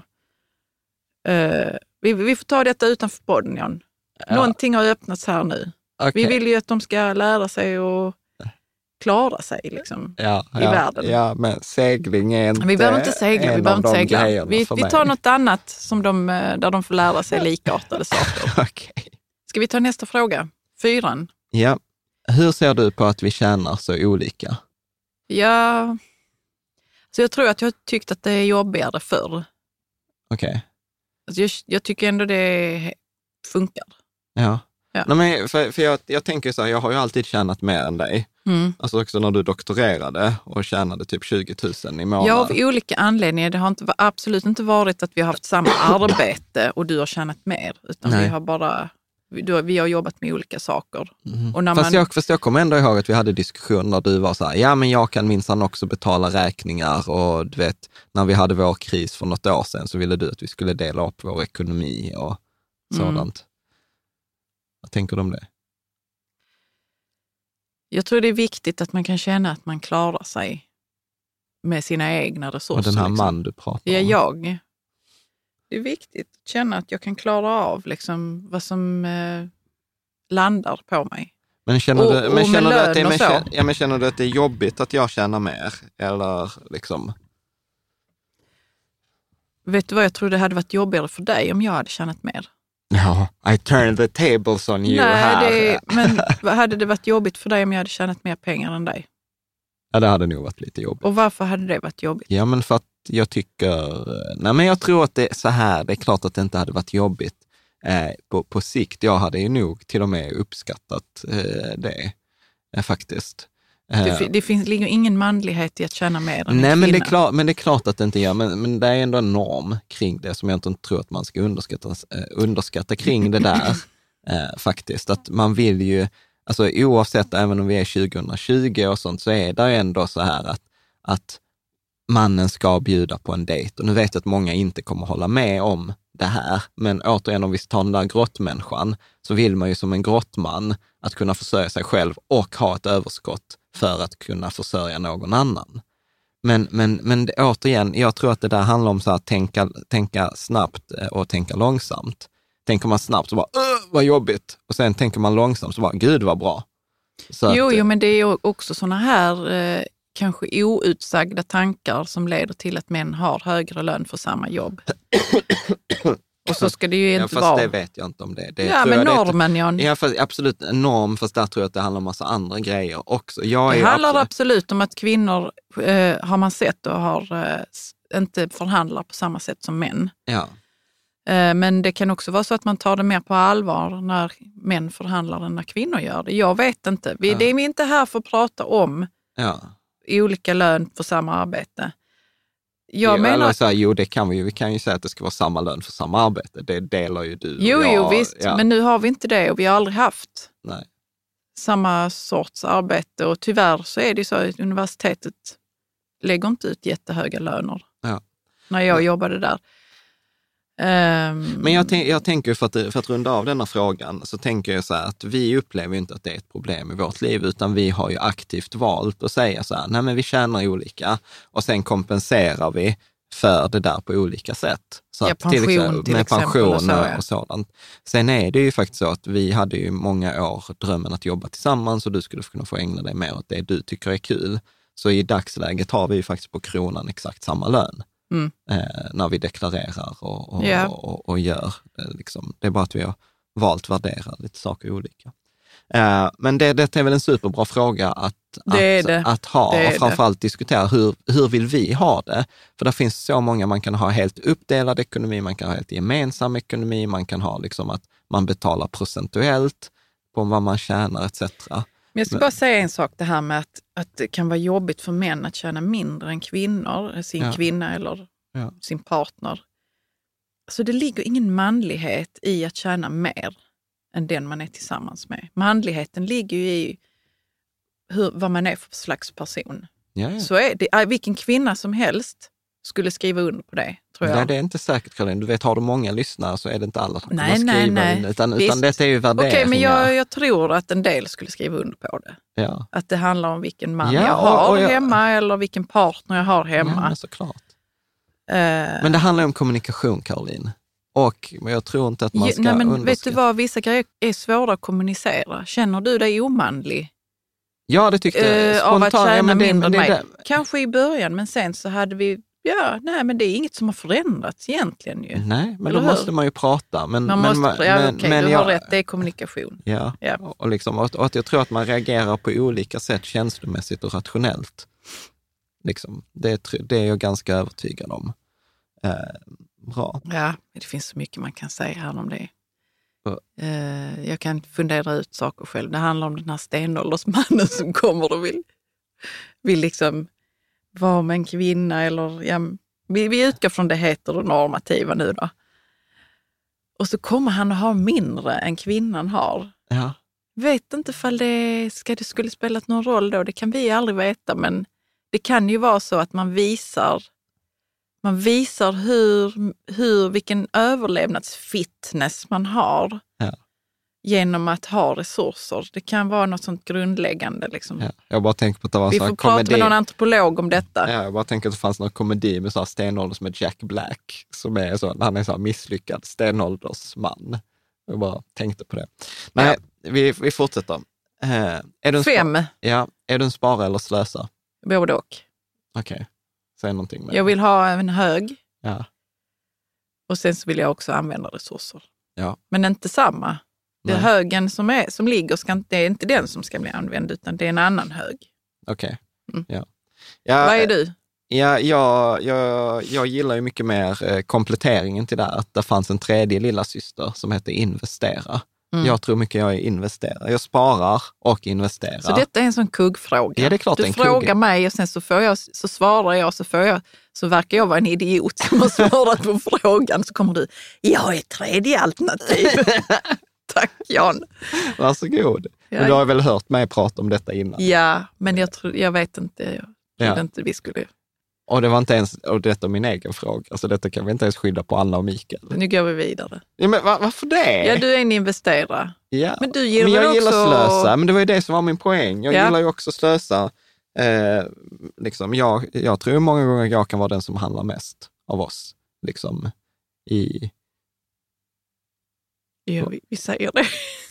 vi får ta detta utanför podden, Jan. Någonting har öppnats här nu. Okay. Vi vill ju att de ska lära sig och klara sig liksom, i världen. Ja, men segling är inte vi behöver inte segla. Vi tar något annat som där de får lära sig likartade saker. Okay. Ska vi ta nästa fråga? 4. Ja. Hur ser du på att vi tjänar så olika? Ja, så jag tror att jag tyckt att det är jobbigare förr. Okej. Okay. Alltså jag tycker ändå det funkar. Ja. Nej, men för jag tänker så här, jag har ju alltid tjänat mer än dig. Alltså också när du doktorerade och tjänade typ 20 000 i månaden. Ja, av olika anledningar. Det har absolut inte varit att vi har haft samma arbete och du har tjänat mer. Utan vi har jobbat med olika saker. Och när fast jag kommer ändå ihåg att vi hade diskussioner där du var så här, ja men jag kan minsann också betala räkningar, och du vet, när vi hade vår kris för något år sedan så ville du att vi skulle dela upp vår ekonomi och sådant. Vad tänker du om det? Jag tror det är viktigt att man kan känna att man klarar sig med sina egna resurser. Och den här man du pratar om. Ja, det är viktigt att känna att jag kan klara av liksom vad som landar på mig. Men känner du att det är jobbigt att jag tjänar mer? Eller liksom... Vet du vad, jag tror det hade varit jobbigare för dig om jag hade tjänat mer. Ja, I turned the tables on you här. Men hade det varit jobbigt för dig om jag hade tjänat mer pengar än dig? Ja, det hade nog varit lite jobbigt. Och varför hade det varit jobbigt? Ja, men för att jag tycker... Nej, men jag tror att det är så här. Det är klart att det inte hade varit jobbigt på sikt. Jag hade ju nog till och med uppskattat det faktiskt. Det ligger ingen manlighet i att tjäna mer än en kvinna. Men det är klart att det inte gör. Men det är ändå en norm kring det som jag inte tror att man ska underskatta kring det där faktiskt. Att man vill ju, alltså oavsett, även om vi är 2020 och sånt, så är det ändå så här att mannen ska bjuda på en dejt. Och nu vet jag att många inte kommer hålla med om det här. Men återigen, om vi tar den där grottmänniskan, så vill man ju som en grottman att kunna försörja sig själv och ha ett överskott för att kunna försörja någon annan. Men återigen, jag tror att det där handlar om så här, tänka snabbt och tänka långsamt. Tänker man snabbt så bara, vad jobbigt. Och sen tänker man långsamt så bara, gud vad bra. Jo, men det är ju också såna här kanske outsagda tankar som leder till att män har högre lön för samma jobb. Och så ska det ju inte vara. Fast det vet jag inte om det. Men normen, Jan. Ja, absolut en norm, fast där tror jag att det handlar om massa andra grejer också. Det handlar absolut om att kvinnor, har man sett, och har inte förhandlar på samma sätt som män. Ja. Men det kan också vara så att man tar det mer på allvar när män förhandlar än när kvinnor gör det. Jag vet inte. Det är vi inte här för att prata om olika lön för samma arbete. Det kan vi kan ju säga att det ska vara samma lön för samma arbete. Det delar ju du. Jo, visst. Ja. Men nu har vi inte det, och vi har aldrig haft samma sorts arbete. Och tyvärr så är det så att universitetet lägger inte ut jättehöga löner. Ja. När jag jobbade där. Men jag tänker, för att runda av denna frågan, så tänker jag så här att vi upplever inte att det är ett problem i vårt liv, utan vi har ju aktivt valt att säga så här, nej men vi tjänar olika, och sen kompenserar vi för det där på olika sätt. Så att, med pension och sådant. Sen är det ju faktiskt så att vi hade ju många år drömmen att jobba tillsammans, och du skulle kunna få ägna dig mer åt det du tycker är kul. Så i dagsläget har vi ju faktiskt på kronan exakt samma lön. När vi deklarerar och gör. Liksom. Det är bara att vi har valt att värdera lite saker olika. Men det är väl en superbra fråga att ha, och framförallt diskutera hur vill vi ha det? För det finns så många, man kan ha helt uppdelad ekonomi, man kan ha helt gemensam ekonomi, man kan ha liksom att man betalar procentuellt på vad man tjänar etc. Men jag ska bara säga en sak, det här med att det kan vara jobbigt för män att tjäna mindre än kvinnor, sin kvinna eller sin partner. Så det ligger ingen manlighet i att tjäna mer än den man är tillsammans med. Manligheten ligger ju i vad man är för slags person. Ja. Så är det, vilken kvinna som helst skulle skriva under på det, tror jag. Nej, det är inte säkert, Caroline. Du vet, har du många lyssnare så är det inte alla som kommer skriva nej. Utan detta är ju värderingar. Okej, men jag tror att en del skulle skriva under på det. Ja. Att det handlar om vilken man jag har hemma eller vilken partner jag har hemma. Ja, men såklart. Men det handlar om kommunikation, Caroline. Och jag tror inte att man ska vet du vad, vissa grejer är svåra att kommunicera. Känner du dig omanlig? Ja, det tyckte jag. Av att tjäna mindre än mig. Kanske i början, men sen så hade vi... men det är inget som har förändrats egentligen ju. Nej, men då måste man ju prata. Men, du har rätt, det är kommunikation. Ja. Och jag tror att man reagerar på olika sätt känslomässigt och rationellt. Liksom, det är jag ganska övertygad om. Bra. Ja, det finns så mycket man kan säga här om det. Jag kan fundera ut saker själv. Det handlar om den här stenåldersmannen som kommer och vill liksom vara med en kvinna. Eller, vi utgår från det heteronormativa nu då. Och så kommer han att ha mindre än kvinnan har. Ja. Vet inte ifall det skulle spela någon roll då. Det kan vi aldrig veta, men det kan ju vara så att man visar vilken överlevnadsfitness man har genom att ha resurser. Det kan vara något sånt grundläggande. Liksom. Ja, jag bara tänker på att det var vi får prata med någon antropolog om detta. Ja, jag bara tänker att det fanns någon komedi med så här stenålders med Jack Black som är så, han är så här misslyckad stenåldersman. Jag bara tänkte på det. Nej, vi fortsätter. Är du en spara eller slösa? Både och. Okej. Säg någonting med jag vill ha en hög. Ja. Och sen så vill jag också använda resurser. Ja. Men inte samma. Det högen som ligger, det är inte den som ska bli använd, utan det är en annan hög. Okej. Ja. Vad är du? Ja, jag gillar ju mycket mer kompletteringen till det här. Att det fanns en tredje lilla syster som heter investera. Jag tror mycket jag är investerare. Jag sparar och investerar. Så detta är en sån kuggfråga. Ja, det är klart du frågar mig och sen så svarar jag så verkar jag vara en idiot som har svarat på frågan. Så kommer du, jag är tredje alternativ. Tack Jan. Varsågod. Ja. Men du har väl hört mig prata om detta innan? Ja, men jag vet inte. Jag trodde inte vi skulle... Och det var inte ens, och detta är min egen fråga. Alltså detta kan vi inte ens skydda på Anna och Mikael. Nu går vi vidare. Ja, men varför det? Ja, du är en investerare. Ja. Men du gillar jag gillar också... slösa, men det var ju det som var min poäng. Jag gillar ju också slösa. Jag tror många gånger jag kan vara den som handlar mest av oss. Liksom i... Ja, vi säger det.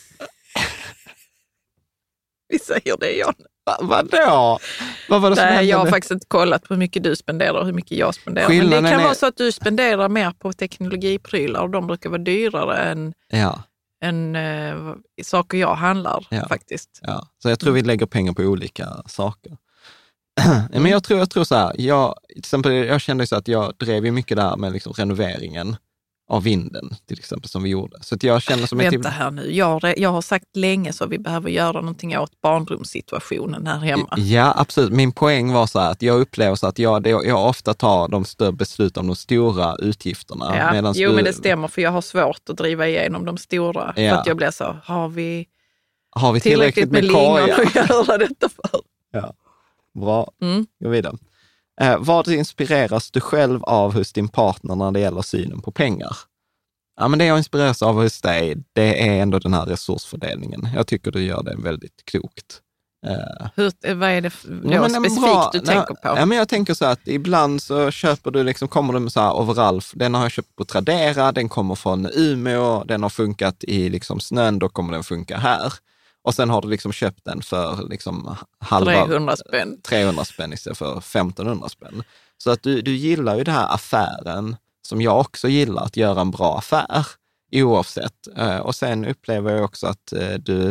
Vi säger det, Jan. Vadå? Vad var det som hände? Jag har faktiskt inte kollat på hur mycket du spenderar och hur mycket jag spenderar. Men det kan vara så att du spenderar mer på teknologiprylar och de brukar vara dyrare än saker jag handlar faktiskt. Ja. Så jag tror vi lägger pengar på olika saker. Men jag tror så här, jag kände så att jag drev ju mycket där med liksom renoveringen av vinden, till exempel, som vi gjorde. Så att jag känner som Vänta här nu, jag har sagt länge så vi behöver göra någonting åt barnrumssituationen här hemma. Ja, absolut. Min poäng var så här att jag upplever så att jag ofta tar de större beslut om de stora utgifterna. Ja. Men det stämmer, för jag har svårt att driva igenom de stora. För att jag blir så, har vi tillräckligt med lingon att göra detta för? Ja, bra. Gå vidare. Vad inspireras du själv av hos din partner när det gäller synen på pengar? Ja, men det jag inspireras av hos dig, det är ändå den här resursfördelningen. Jag tycker du gör det väldigt klokt. Vad är det specifikt du tänker på? Ja, men jag tänker så att ibland så köper du kommer du med så här overall, den har jag köpt på Tradera, den kommer från Umeå, den har funkat i liksom snön, då kommer den funka här. Och sen har du liksom köpt den för liksom 300 spänn istället för 1500 spänn. Så att du gillar ju det här affären som jag också gillar, att göra en bra affär oavsett. Och sen upplever jag också att du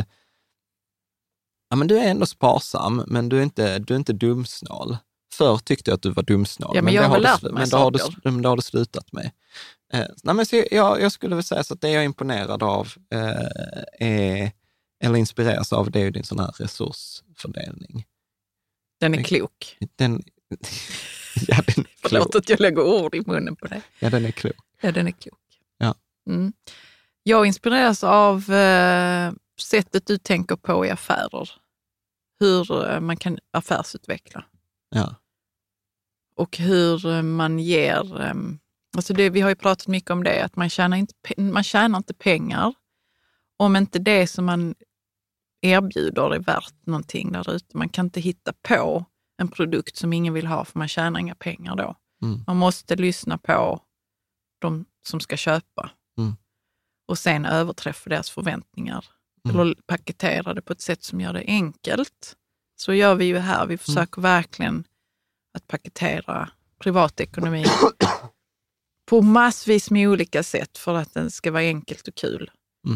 är ändå sparsam, men du är inte dumsnål. Förr tyckte jag att du var dumsnål. Ja, men jag har lärt mig saker. Men det har du slutat med. Jag skulle väl säga så att det jag är imponerad av eller inspireras av, det är ju din sån här resursfördelning. Den är klok. Ja, den är klok. Förlåt att jag lägger ord i munnen på dig. Ja, den är klok. Ja, den är klok. Ja. Jag inspireras av sättet du tänker på i affärer. Hur man kan affärsutveckla. Ja. Och hur man ger... Alltså vi har ju pratat mycket om det, att man tjänar inte pengar om inte det som man erbjuder är värt någonting där ute. Man kan inte hitta på en produkt som ingen vill ha för man tjänar inga pengar då. Man måste lyssna på de som ska köpa och sen överträffa deras förväntningar. Eller paketera det på ett sätt som gör det enkelt. Så gör vi ju här. Vi försöker verkligen att paketera privatekonomi på massvis med olika sätt för att den ska vara enkelt och kul.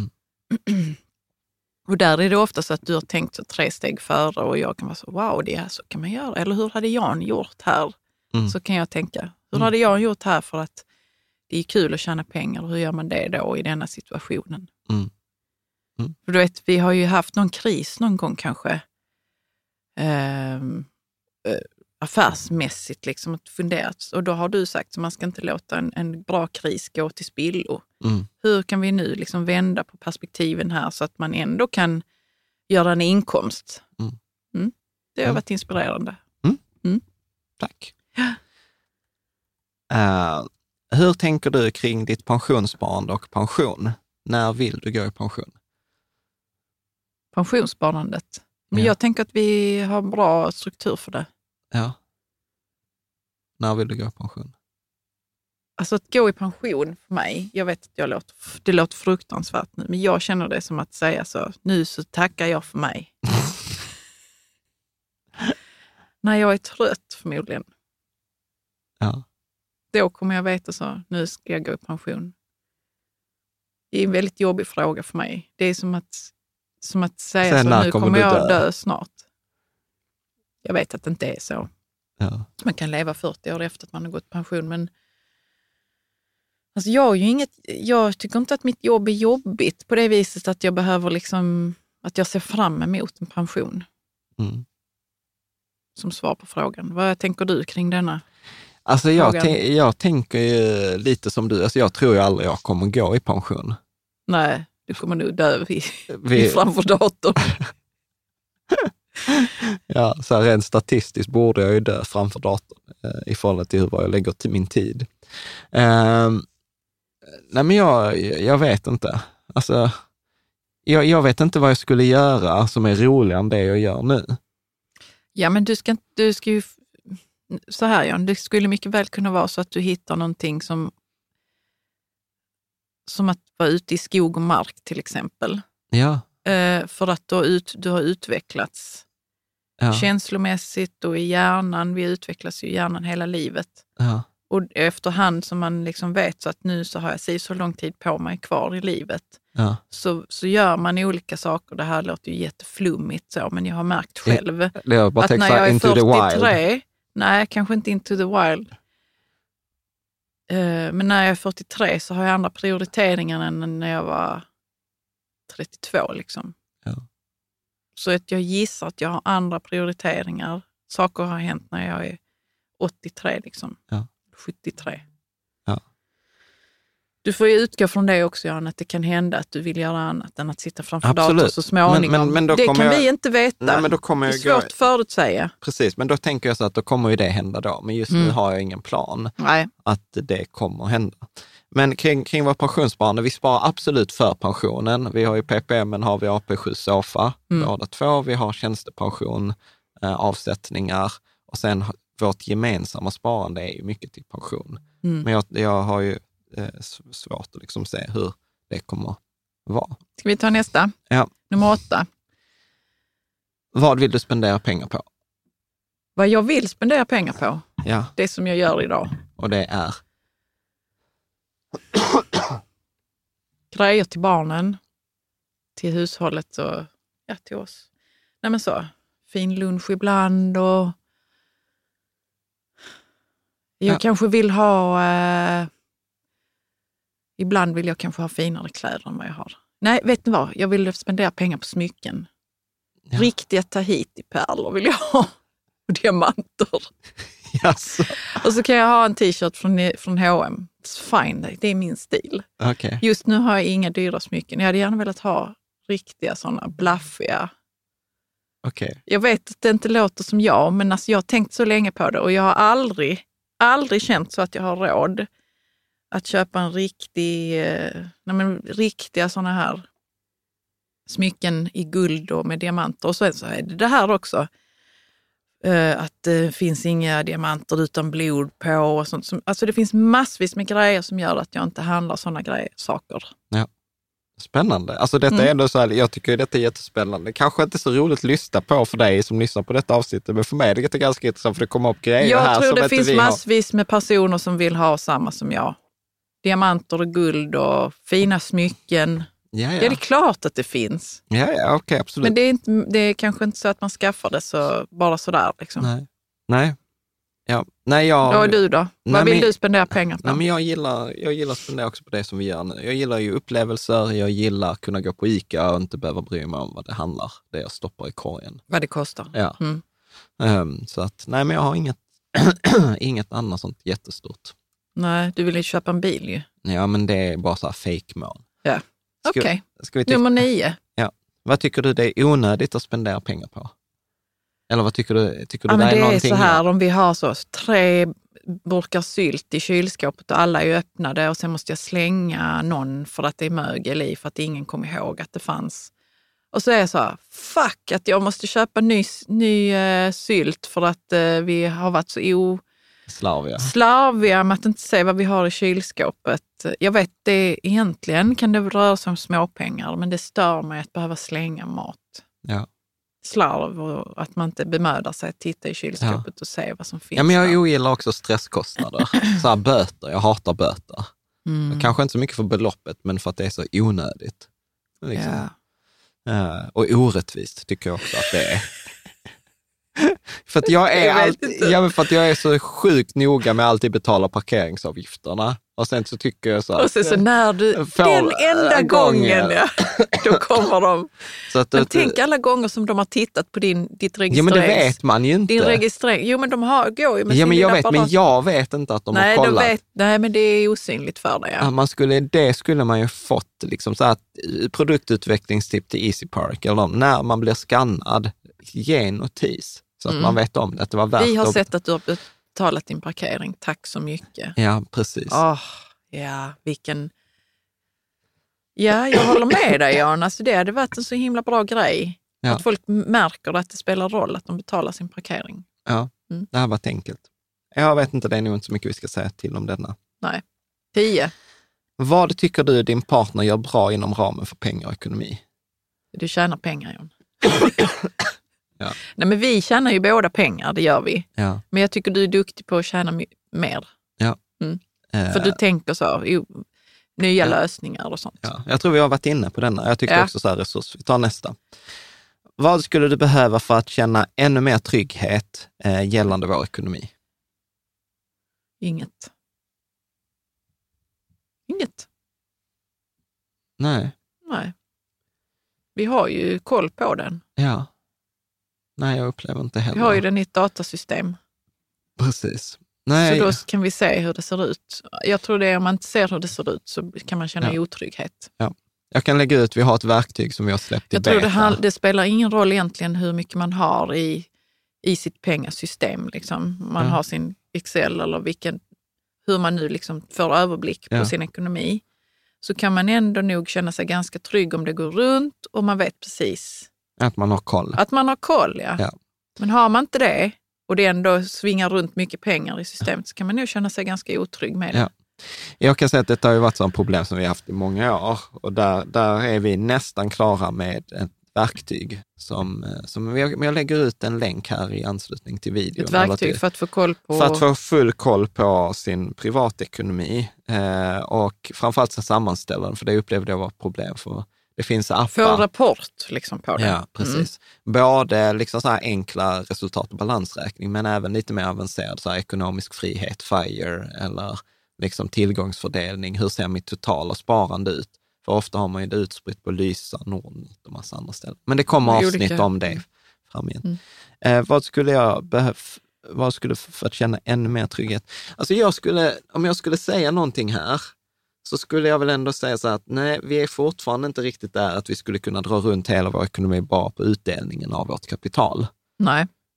Och där är det ofta så att du har tänkt så 3 steg före och jag kan vara så, wow, det är så kan man göra. Eller hur hade Jan gjort här? Så kan jag tänka, hur hade Jan gjort här för att det är kul att tjäna pengar? Hur gör man det då i denna situationen? För du vet, vi har ju haft någon kris någon gång kanske affärsmässigt liksom att funderat. Och då har du sagt att man ska inte låta en bra kris gå till spillo. Hur kan vi nu liksom vända på perspektiven här så att man ändå kan göra en inkomst? Det har varit inspirerande. Tack. Hur tänker du kring ditt pensionssparande och pension? När vill du gå i pension? Pensionssparandet? Men jag tänker att vi har bra struktur för det. Ja. När vill du gå i pension? Alltså att gå i pension för mig, jag vet att det låter fruktansvärt nu, men jag känner det som att säga så, nu så tackar jag för mig. När jag är trött förmodligen. Ja. Då kommer jag veta så, nu ska jag gå i pension. Det är en väldigt jobbig fråga för mig. Det är som att säga sen så, nu kommer jag dö snart. Jag vet att det inte är så. Ja. Man kan leva 40 år efter att man har gått i pension, men alltså jag tycker inte att mitt jobb är jobbigt på det viset att jag behöver liksom, att jag ser fram emot en pension. Som svar på frågan. Vad tänker du kring denna? Alltså jag tänker ju lite som du. Alltså jag tror ju aldrig jag kommer gå i pension. Nej, du kommer nog dö framför datorn. Ja, så här, rent statistiskt borde jag ju dö framför datorn i förhållande till hur jag lägger till min tid. Nej, men jag vet inte. Alltså, jag vet inte vad jag skulle göra som är roligare än det jag gör nu. Ja, men du ska ju så här, Jan, det skulle mycket väl kunna vara så att du hittar någonting som att vara ute i skog och mark till exempel. Ja. För att du har utvecklats känslomässigt och i hjärnan. Vi utvecklas ju i hjärnan hela livet. Ja. Och efterhand som man liksom vet så att nu så har jag så lång tid på mig kvar i livet. Ja. Så gör man olika saker. Det här låter ju jätteflummigt så, men jag har märkt själv att när jag är 43, nej, kanske inte into the wild. Men när jag är 43 så har jag andra prioriteringar än när jag var 32 liksom. Ja. Så att jag gissar att jag har andra prioriteringar. Saker har hänt när jag är 83 liksom. Ja. 73. Ja. Du får ju utgå från det också, Jan, att det kan hända att du vill göra annat än att sitta framför datorn så småningom. Men det kan vi inte veta. Nej, men då kommer det är svårt att förutsäga. Precis, men då tänker jag så att då kommer ju det hända då. Men just nu har jag ingen plan att det kommer att hända. Men kring vår pensionssparande, vi sparar absolut för pensionen. Vi har ju PPM, har vi AP7 SOFA, båda två. Vi har tjänstepension, avsättningar och sen vårt gemensamma sparande är ju mycket till pension. Men jag har ju svårt att liksom se hur det kommer vara. Ska vi ta nästa? Ja. Nummer 8. Vad vill du spendera pengar på? Vad jag vill spendera pengar på? Ja. Det som jag gör idag. Och det är? Grejer till barnen, till hushållet och till oss. Nej men så, fin lunch ibland och jag kanske vill ha, ibland vill jag kanske ha finare kläder än vad jag har. Nej, vet ni vad? Jag vill spendera pengar på smycken. Ja. Riktiga Tahiti-pärlor vill jag ha. Och diamanter. Yes. Och så kan jag ha en t-shirt från H&M. It's fine, det är min stil. Okay. Just nu har jag inga dyra smycken. Jag hade gärna velat ha riktiga sådana blaffiga. Okay. Jag vet att det inte låter som jag, men alltså jag har tänkt så länge på det och jag har aldrig aldrig känt så att jag har råd att köpa en riktiga sådana här smycken i guld och med diamanter. Och så är det här också. Att det finns inga diamanter utan blod på och sånt. Alltså det finns massvis med grejer som gör att jag inte handlar sådana saker. Ja. Spännande. Alltså detta är ändå så här, jag tycker detta är jättespännande. Kanske inte så roligt att lyssna på för dig som lyssnar på detta avsnittet, men för mig är det ganska intressant för det kommer upp grejer här. Jag tror det finns massvis med personer som vill ha samma som jag. Diamanter och guld och fina smycken. Ja, det är klart att det finns. Ja, okej, absolut. Men det är kanske inte så att man skaffar det så, bara sådär. Liksom. Nej. Ja. Och du då? Vad vill du spendera pengar på? Nej, men jag gillar att spendera också på det som vi gör nu. Jag gillar ju upplevelser, jag gillar att kunna gå på ICA och inte behöva bry mig om vad det handlar. Det jag stoppar i korgen. Vad det kostar. Ja. Så att, nej men jag har inget annat sånt jättestort. Nej, du vill ju köpa en bil ju. Ja, men det är bara så här fake-mål. Ja, okej. Nummer 9. Ja. Vad tycker du det är onödigt att spendera pengar på? Eller vad tycker du? Tycker du men det är någonting? Det är så här, om vi har så 3 burkar sylt i kylskåpet och alla är öppnade och sen måste jag slänga någon för att det är mögel i för att ingen kommer ihåg att det fanns. Och så är jag så här, fuck att jag måste köpa ny sylt för att vi har varit så slarviga med att inte se vad vi har i kylskåpet. Jag vet, egentligen kan det röra sig om småpengar, men det stör mig att behöva slänga mat. Ja. Slarv och att man inte bemödar sig att titta i kylskåpet och se vad som finns. Ja, men jag ogillar också stresskostnader. Så här böter, jag hatar böter. Kanske inte så mycket för beloppet, men för att det är så onödigt. Liksom. Ja. Och orättvist tycker jag också att det är. För att jag är så sjukt noga med att alltid betala parkeringsavgifterna. Och sen så tycker jag så att... Och så när du... Den enda gången, då kommer de... Så att, men tänk alla gånger som de har tittat på ditt registrering. Ja, men det vet man ju inte. Din registrering. Jo, men går ju med sin lilla apparat. Men jag vet inte att de har kollat. Nej, men det är osynligt för dig. Ja. Det skulle man ju fått liksom så att produktutvecklingstipp till Easy Park eller när man blir skannad, ge en notis. Så att man vet om det, att det var värt. Vi har sett att du har betalat din parkering. Tack så mycket. Ja, precis. Vilken... Ja, jag håller med dig, Jan. Alltså, det hade varit en så himla bra grej. Ja. Att folk märker att det spelar roll att de betalar sin parkering. Ja, det här var enkelt. Jag vet inte, det är nog inte så mycket vi ska säga till om denna. Nej. 10. Vad tycker du din partner gör bra inom ramen för pengar och ekonomi? Du tjänar pengar, Jan. Ja. Nej, men vi tjänar ju båda pengar, det gör vi. Ja. Men jag tycker du är duktig på att tjäna mer. Ja. För du tänker så, nya lösningar och sånt. Ja. Jag tror vi har varit inne på denna. Jag tyckte också så här resurs. Vi tar nästa. Vad skulle du behöva för att känna ännu mer trygghet gällande vår ekonomi? Inget. Nej. Vi har ju koll på den. Ja. Nej, jag upplever inte heller. Vi har ju den i ett datasystem. Precis. Nej. Så då kan vi se hur det ser ut. Jag tror det, om man inte ser hur det ser ut så kan man känna otrygghet. Ja. Jag kan lägga ut, vi har ett verktyg som vi har släppt i beta. Jag tror det spelar ingen roll egentligen hur mycket man har i sitt pengasystem. Liksom. Man har sin Excel eller hur man nu liksom får överblick på sin ekonomi. Så kan man ändå nog känna sig ganska trygg om det går runt och man vet precis. Att man har koll. Ja. Men har man inte det och det ändå svingar runt mycket pengar i systemet så kan man nog känna sig ganska otrygg med det. Ja. Jag kan säga att det har ju varit ett problem som vi har haft i många år och där är vi nästan klara med ett verktyg som jag lägger ut en länk här i anslutning till videon. Ett verktyg för att få koll på... För att få full koll på sin privatekonomi och framförallt så sammanställa den, för det upplevde jag var ett problem för det finns appar. Få rapport liksom på det. Ja, precis. Både liksom så här enkla resultat- och balansräkning men även lite mer avancerad så här ekonomisk frihet, FIRE eller liksom tillgångsfördelning. Hur ser mitt totala sparande ut? För ofta har man ju det utspritt på Lysa, Nordnet och massa andra ställen. Men det kommer avsnitt om det framgent. Vad skulle jag för att känna ännu mer trygghet? Alltså om jag skulle säga någonting här så skulle jag väl ändå säga så att nej, vi är fortfarande inte riktigt där att vi skulle kunna dra runt hela vår ekonomi bara på utdelningen av vårt kapital. Nej.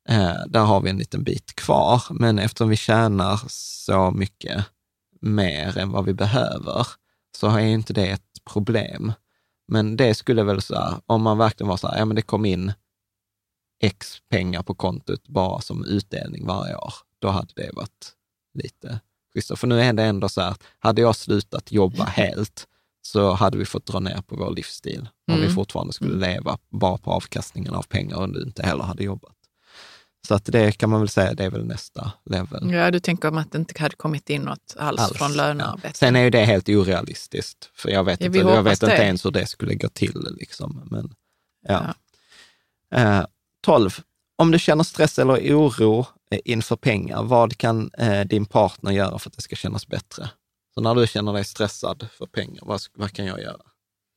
Där har vi en liten bit kvar, men eftersom vi tjänar så mycket mer än vad vi behöver så är ju inte det ett problem. Men det skulle väl så här, om man verkligen var så här, ja men det kom in X pengar på kontot bara som utdelning varje år, då hade det varit lite schysst. För nu är det ändå så här, hade jag slutat jobba helt så hade vi fått dra ner på vår livsstil. Om vi fortfarande skulle leva bara på avkastningen av pengar och inte heller hade jobbat. Så att det kan man väl säga, det är väl nästa level. Ja, du tänker om att det inte hade kommit in något alls från lönearbete. Ja. Sen är ju det helt orealistiskt. För jag vet inte ens hur det skulle gå till. Liksom. Men, ja. 12. Om du känner stress eller oro inför pengar, vad kan din partner göra för att det ska kännas bättre? Så när du känner dig stressad för pengar, vad kan jag göra?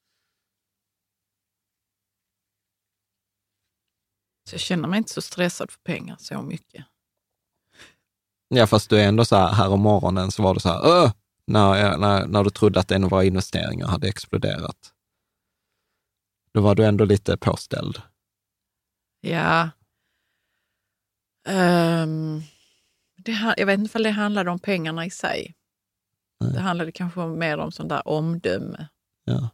Så jag känner mig inte så stressad för pengar så mycket. Ja, fast du är ändå så här om morgonen så var du så här, när du trodde att en av våra investeringar hade exploderat. Då var du ändå lite påställd. Ja. Jag vet inte om det handlade om pengarna i sig. Nej. Det handlade kanske mer om sån där omdöme. Ja.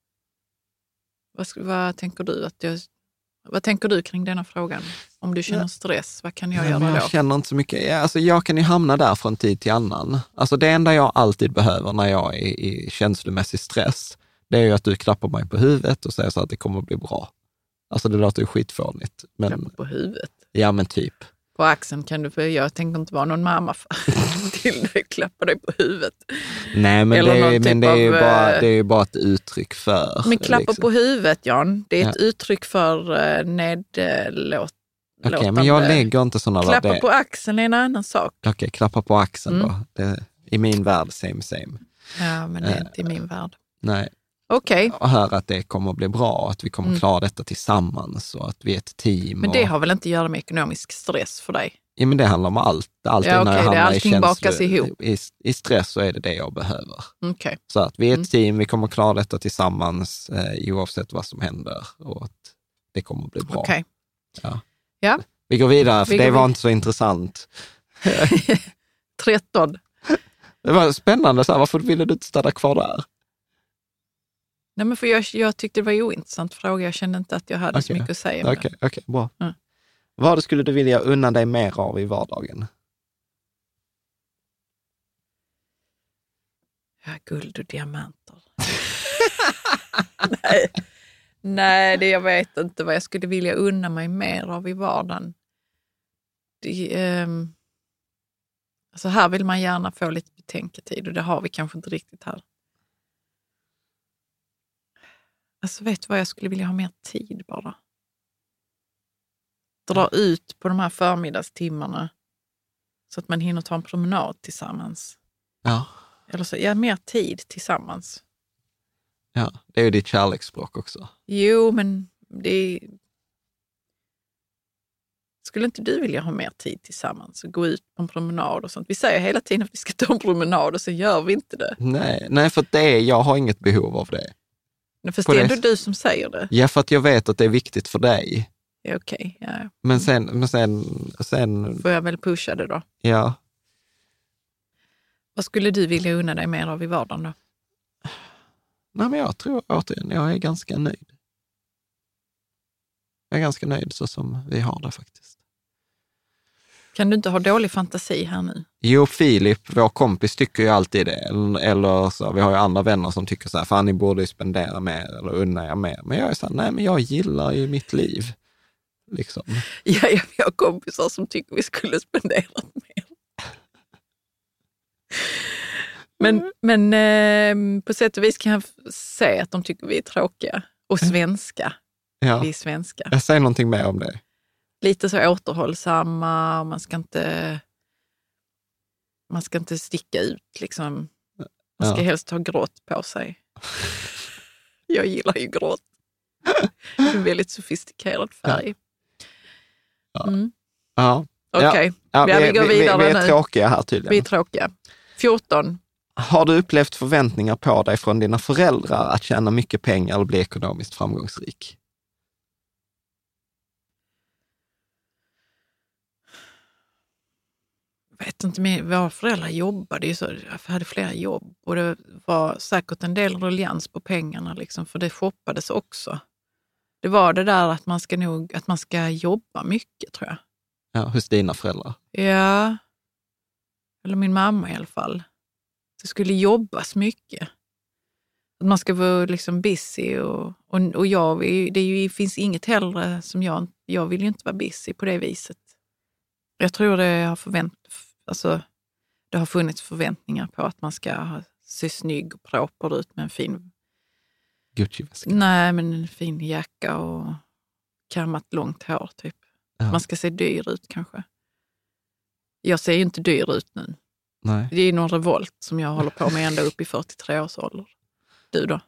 Vad tänker du vad tänker du kring denna frågan? Om du känner stress, vad kan jag göra då? Jag känner inte så mycket. Alltså, jag kan ju hamna där från tid till annan. Alltså, det enda jag alltid behöver när jag är i känslomässig stress, det är ju att du klappar mig på huvudet och säger så att det kommer att bli bra. Alltså det låter ju skitfånigt. Klappar på huvudet? Ja, men typ. På axeln kan du, för jag tänker inte vara någon mamma till dig, klappa dig på huvudet. Nej, men, det är ju bara ett uttryck för... Men klappa på huvudet, Jan, det är ett uttryck för nedlåtande. Okej, men jag lägger inte sådana... Klappa på axeln är en annan sak. Okej, klappa på axeln då. I min värld, same. Ja, men det är inte i min värld. Nej. Okej. Och höra att det kommer att bli bra, att vi kommer att klara detta tillsammans och att vi är ett team. Men det har väl inte att göra med ekonomisk stress för dig? Ja, men det handlar om allt. Alltid när jag hamnar allting bakas ihop. I stress så är det jag behöver. Okay. Så att vi är ett team, vi kommer att klara detta tillsammans oavsett vad som händer och att det kommer att bli bra. Okay. Ja. Vi går vidare, för det var inte så intressant. 13. Det var spännande, så här, varför ville du inte stanna kvar där? Nej, men för jag tyckte det var en ointressant fråga. Jag kände inte att jag hade så mycket att säga. Okej, bra. Vad skulle du vilja unna dig mer av i vardagen? Ja, guld och diamanter. Nej, jag vet inte vad jag skulle vilja unna mig mer av i vardagen. Alltså här vill man gärna få lite betänketid och det har vi kanske inte riktigt här. Alltså vet du vad, jag skulle vilja ha mer tid bara. Dra ut på de här förmiddagstimmarna så att man hinner ta en promenad tillsammans. Ja. Eller så, mer tid tillsammans. Ja, det är ju ditt kärleksspråk också. Jo, men skulle inte du vilja ha mer tid tillsammans och gå ut på en promenad och sånt? Vi säger hela tiden att vi ska ta en promenad och så gör vi inte det. Nej, för jag har inget behov av det. Men fast det är ändå du som säger det. Ja, för att jag vet att det är viktigt för dig. Ja, okej. Ja. Men sen... Får jag väl pusha det då? Ja. Vad skulle du vilja unna dig mer av i vardagen då? Nej, men jag tror återigen, jag är ganska nöjd. Jag är ganska nöjd så som vi har det faktiskt. Kan du inte ha dålig fantasi här nu? Jo, Filip, vår kompis, tycker ju alltid det. Eller så, vi har ju andra vänner som tycker så här, fan ni borde ju spendera mer eller unna er mer. Men jag är så här, nej men jag gillar ju mitt liv. Liksom. Ja, vi har kompisar som tycker vi skulle spendera mer. Men på sätt och vis kan jag se att de tycker vi är tråkiga. Och svenska. Ja. Vi är svenska. Jag säger någonting mer om det. Lite så återhållsamma. Man ska inte sticka ut liksom. Man ska helst ha grått på sig. Jag gillar ju grått. Det är en väldigt sofistikerad färg. Ja. Okej, vi går vidare nu. Vi är tråkiga här tydligen. Vi är tråkiga. 14. Har du upplevt förväntningar på dig från dina föräldrar att tjäna mycket pengar eller bli ekonomiskt framgångsrik? vet inte, men våra föräldrar jobbade ju så, jag hade flera jobb och det var säkert en del ruljans på pengarna liksom, för det shoppades också. Det var det där att man ska jobba mycket, tror jag. Ja, hos dina föräldrar? Ja, eller min mamma i alla fall. Det skulle jobbas mycket. Att man ska vara liksom busy och jag, finns inget hellre som jag vill ju inte vara busy på det viset. Jag tror det har funnits förväntningar på att man ska se snygg och proper ut med en fin Gucci-väska. Nej, men en fin jacka och kammat långt hår typ. Ja. Man ska se dyr ut kanske. Jag ser ju inte dyr ut nu. Nej. Det är någon revolt som jag håller på med ända upp i 43 års ålder. Du då?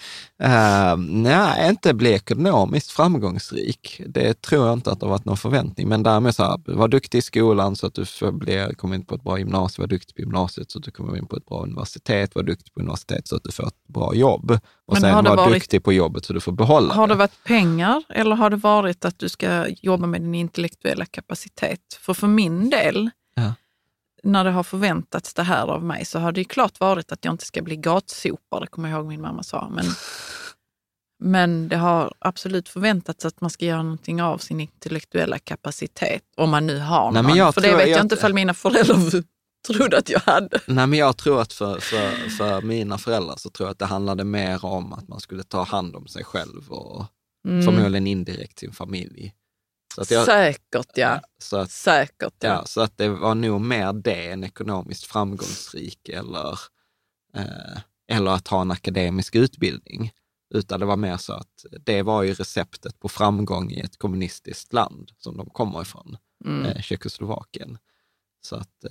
Nej, inte bli ekonomiskt framgångsrik. Det tror jag inte att det har varit någon förväntning. Men därmed så här, var duktig i skolan så att du kommer in på ett bra gymnasium, var duktig på gymnasiet så att du kommer in på ett bra universitet, var duktig på universitet så att du får ett bra jobb. Och men sen var duktig på jobbet så du får behålla det. Har det varit pengar eller har det varit att du ska jobba med din intellektuella kapacitet? För min del, när det har förväntats det här av mig så har det ju klart varit att jag inte ska bli gatsopare, kommer jag ihåg min mamma sa. Men det har absolut förväntats att man ska göra någonting av sin intellektuella kapacitet. Om man nu har någon. Nej, för det vet jag inte ifall mina föräldrar trodde att jag hade. Nej, men jag tror att för mina föräldrar så tror jag att det handlade mer om att man skulle ta hand om sig själv och förmodligen indirekt sin familj. Så att säkert, ja. Säkert, ja. Så att det var nog mer det än ekonomiskt framgångsrik eller att ha en akademisk utbildning. Utan det var mer så att det var ju receptet på framgång i ett kommunistiskt land som de kommer ifrån, Tjeckoslovakien. Så att...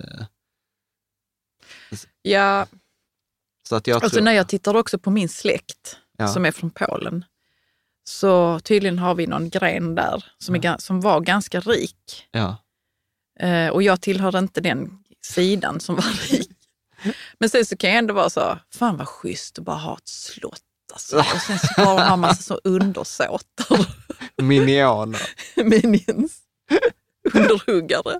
ja, så att jag alltså när jag tittar också på min släkt som är från Polen. Så tydligen har vi någon gren där som var ganska rik. Ja. Och jag tillhör inte den sidan som var rik. Men sen så kan jag ändå vara så, fan vad schysst att bara ha ett slott. Alltså. Och sen så bara har man så undersåtar. Minions. Underhuggare.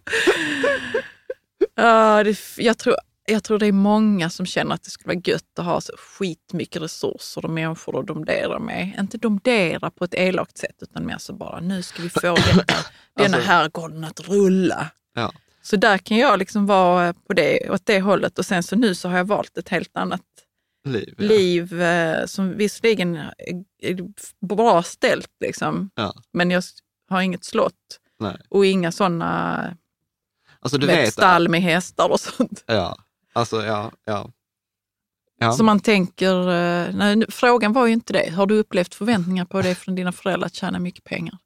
Jag tror det är många som känner att det skulle vara gött att ha så skitmycket resurser och människor att domdera med. Inte domdera på ett elakt sätt utan mer så bara, nu ska vi få denna herrgården att rulla. Ja. Så där kan jag liksom vara på det, åt det hållet. Och sen så nu så har jag valt ett helt annat liv som visserligen är bra ställt liksom. Ja. Men jag har inget slott. Nej. Och inga sådana alltså, du vet, stall med hästar och sånt. Ja, alltså ja. Så man tänker, frågan var ju inte det. Har du upplevt förväntningar på det från dina föräldrar att tjäna mycket pengar?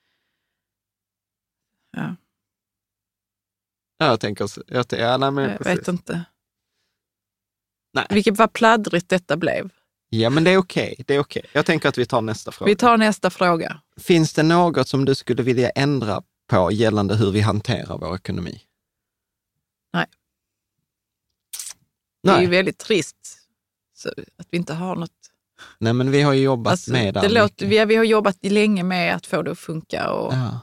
Ja. Ja, jag tänker, jag vet inte. Nej. Vilket var pladdrigt detta blev. Ja, men det är okej. Jag tänker att vi tar nästa fråga. Vi tar nästa fråga. Finns det något som du skulle vilja ändra på gällande hur vi hanterar vår ekonomi? Nej. Det är ju väldigt trist så att vi inte har något. Nej, men vi har ju jobbat med det. Vi har jobbat länge med att få det att funka. Och... Ja.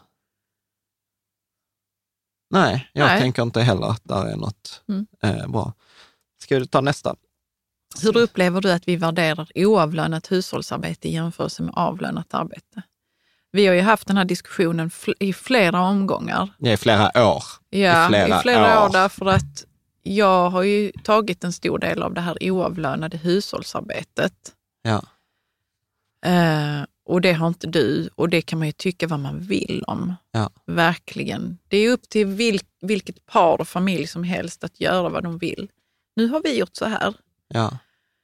Nej, jag tänker inte heller att det är något bra. Ska du ta nästa? Hur upplever du att vi värderar oavlönat hushållsarbete i jämförelse med avlönat arbete? Vi har ju haft den här diskussionen i flera omgångar. Ja, i flera år. Ja, i flera år därför att jag har ju tagit en stor del av det här oavlönade hushållsarbetet. Ja. Och det har inte du. Och det kan man ju tycka vad man vill om. Ja. Verkligen. Det är upp till vilket par och familj som helst att göra vad de vill. Nu har vi gjort så här. Ja.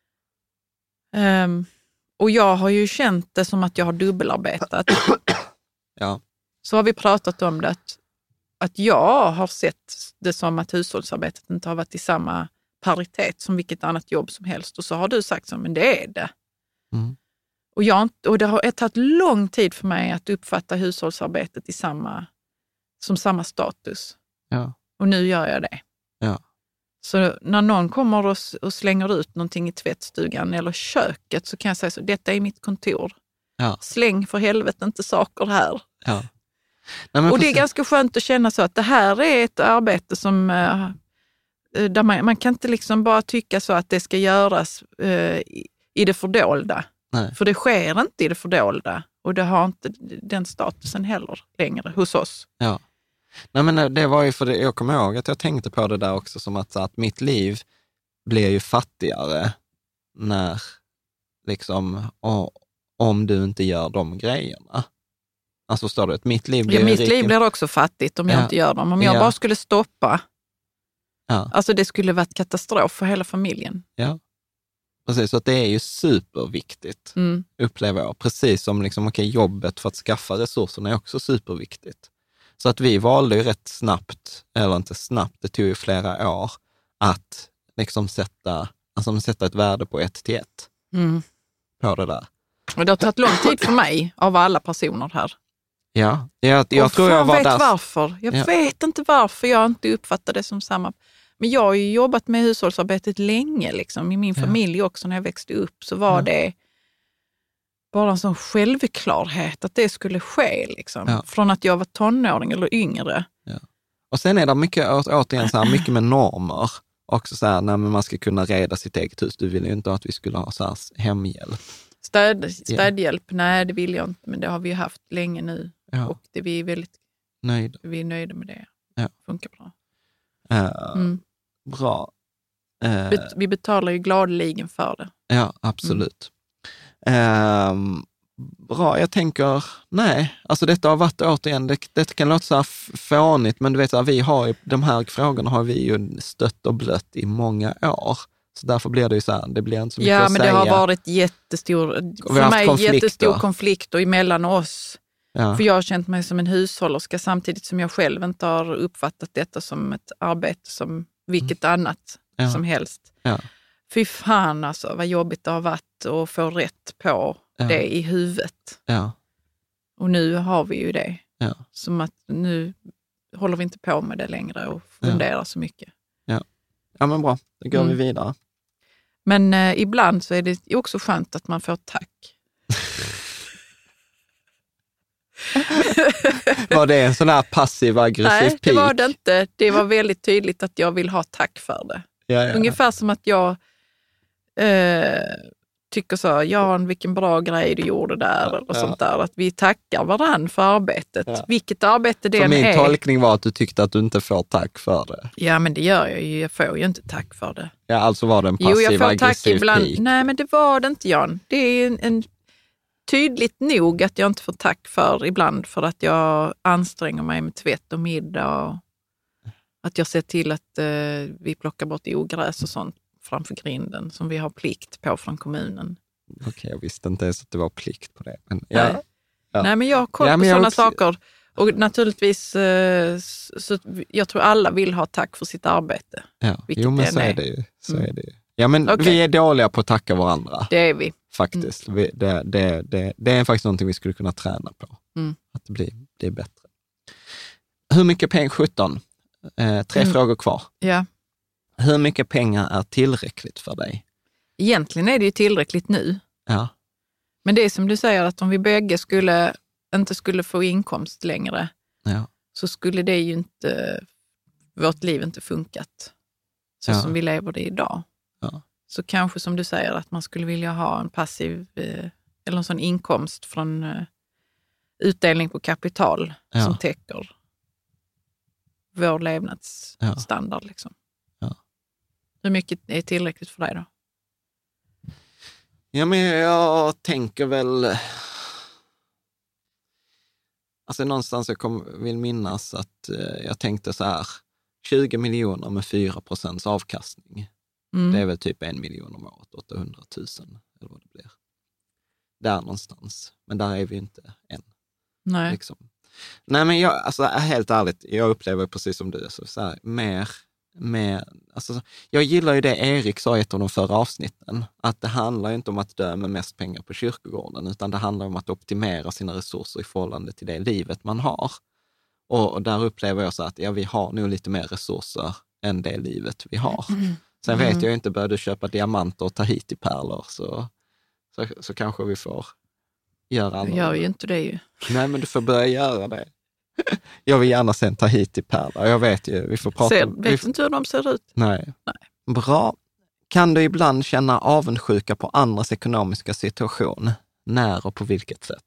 Och jag har ju känt det som att jag har dubbelarbetat. Ja. Så har vi pratat om det att jag har sett det som att hushållsarbetet inte har varit i samma paritet som vilket annat jobb som helst. Och så har du sagt så, men det är det. Mm. Och det har tagit lång tid för mig att uppfatta hushållsarbetet som samma status. Ja. Och nu gör jag det. Ja. Så när någon kommer och slänger ut någonting i tvättstugan eller köket så kan jag säga så, detta är mitt kontor. Ja. Släng för helvete inte saker här. Ja. Nej, och det är ganska skönt att känna så att det här är ett arbete som där man kan inte liksom bara tycka så att det ska göras i det fördolda. Nej. För det sker inte i det fördolda. Och det har inte den statusen heller längre hos oss. Ja. Nej, men det var ju för det, jag kommer ihåg att jag tänkte på det där också som att mitt liv blir ju fattigare när liksom, om du inte gör de grejerna. Alltså förstår du, att mitt liv blir mitt liv blir också fattigt om jag inte gör dem. Om jag bara skulle stoppa, alltså det skulle vara ett katastrof för hela familjen. Ja, precis. Så att det är ju superviktigt, upplever jag. Precis som liksom, jobbet för att skaffa resurserna är också superviktigt. Så att vi valde ju rätt snabbt, eller inte snabbt, det tog ju flera år, att liksom sätta ett värde på 1-1 på det där. Och det har tagit lång tid för mig av alla personer här. Ja, jag tror jag var vet där. Varför. Jag vet inte varför jag inte uppfattar det som samma. Men jag har ju jobbat med hushållsarbetet länge liksom. I min familj också när jag växte upp så var det bara en sån självklarhet att det skulle ske liksom. Ja. Från att jag var tonåring eller yngre. Ja. Och sen är det mycket, återigen så här, mycket med normer. Också så här, när man ska kunna reda sitt eget hus. Du vill ju inte att vi skulle ha så här hemhjälp. Städhjälp, nej det vill jag inte. Men det har vi ju haft länge nu. Ja. Och vi är väldigt nöjda med det. Ja. Funkar bra. Bra. Vi betalar ju gladeligen för det. Ja, absolut. Bra, jag tänker, alltså detta har varit återigen, det kan låta så här fånigt, men du vet, vi har ju, de här frågorna har vi ju stött och blött i många år. Så därför blir det ju så här, det blir inte så mycket att säga. Ja, men det har varit jättestor konflikt och emellan oss. Ja. För jag har känt mig som en hushållerska samtidigt som jag själv inte har uppfattat detta som ett arbete som vilket annat som helst. Ja. Fy fan alltså, vad jobbigt det har varit att få rätt på det i huvudet. Ja. Och nu har vi ju det. Ja. Som att nu håller vi inte på med det längre och funderar så mycket. Ja, men bra. Då går vi vidare. Men ibland så är det också skönt att man får tack. Var det en sån här passiv-aggressiv pik? Nej, det var det inte. Det var väldigt tydligt att jag vill ha tack för det. Ja. Ungefär som att jag tycker så, Jan, vilken bra grej du gjorde där och sånt där. Att vi tackar varann för arbetet. Ja. Vilket arbete det än är. Min tolkning var att du tyckte att du inte får tack för det. Ja, men det gör jag ju. Jag får ju inte tack för det. Ja, alltså var det en passiv-aggressiv pik. Nej, men det var det inte, Jan. Det är en tydligt nog att jag inte får tack för ibland för att jag anstränger mig med tvätt och middag och att jag ser till att vi plockar bort ogräs och sånt framför grinden som vi har plikt på från kommunen. Okej, jag visste inte ens att det var plikt på det. Men, Nej, men jag har koll på sådana saker. Och naturligtvis, så jag tror alla vill ha tack för sitt arbete. Ja, jo men så är det ju. Så är det ju. Ja, men vi är dåliga på att tacka varandra. Det är vi. Faktiskt. Det är faktiskt någonting vi skulle kunna träna på. Att det är bättre. Hur mycket pengar? 17. 3 frågor kvar. Ja. Hur mycket pengar är tillräckligt för dig? Egentligen är det ju tillräckligt nu. Ja. Men det är som du säger att om vi bägge inte skulle få inkomst längre så skulle det ju inte, vårt liv inte funkat så som vi lever det idag. Ja. Så kanske som du säger att man skulle vilja ha en passiv eller en sån inkomst från utdelning på kapital som täcker vår levnadsstandard. Liksom. Ja. Hur mycket är tillräckligt för dig då? Ja, men jag tänker väl... Alltså någonstans vill minnas att jag tänkte så här, 20 miljoner med 4% avkastning. Det är väl typ 1 miljon om året, 800 000 eller vad det blir. Där någonstans. Men där är vi inte än. Nej. Liksom. Nej, men alltså helt ärligt, jag upplever precis som du, så här, mer alltså, jag gillar ju det Erik sa i ett av de förra avsnitten, att det handlar inte om att dö med mest pengar på kyrkogården, utan det handlar om att optimera sina resurser i förhållande till det livet man har. Och där upplever jag så att vi har nog lite mer resurser än det livet vi har. Sen vet jag inte, börjar du köpa diamanter och ta hit i pärlor så kanske vi får göra annat. Jag gör ju inte det ju. Nej, men du får börja göra det. Jag vill gärna sen ta hit till Perla. Jag vet ju, vi får prata om... Vet inte hur de ser ut? Nej. Bra. Kan du ibland känna avundsjuka på andras ekonomiska situation? När och på vilket sätt?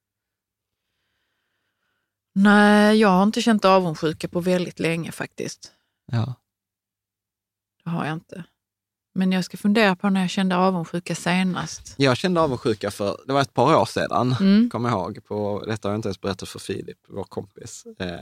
Nej, jag har inte känt avundsjuka på väldigt länge faktiskt. Ja. Det har jag inte. Men jag ska fundera på när jag kände avundsjuka senast. Jag kände avundsjuka det var ett par år sedan, kommer jag ihåg. Detta har jag inte ens berättat för Filip, vår kompis.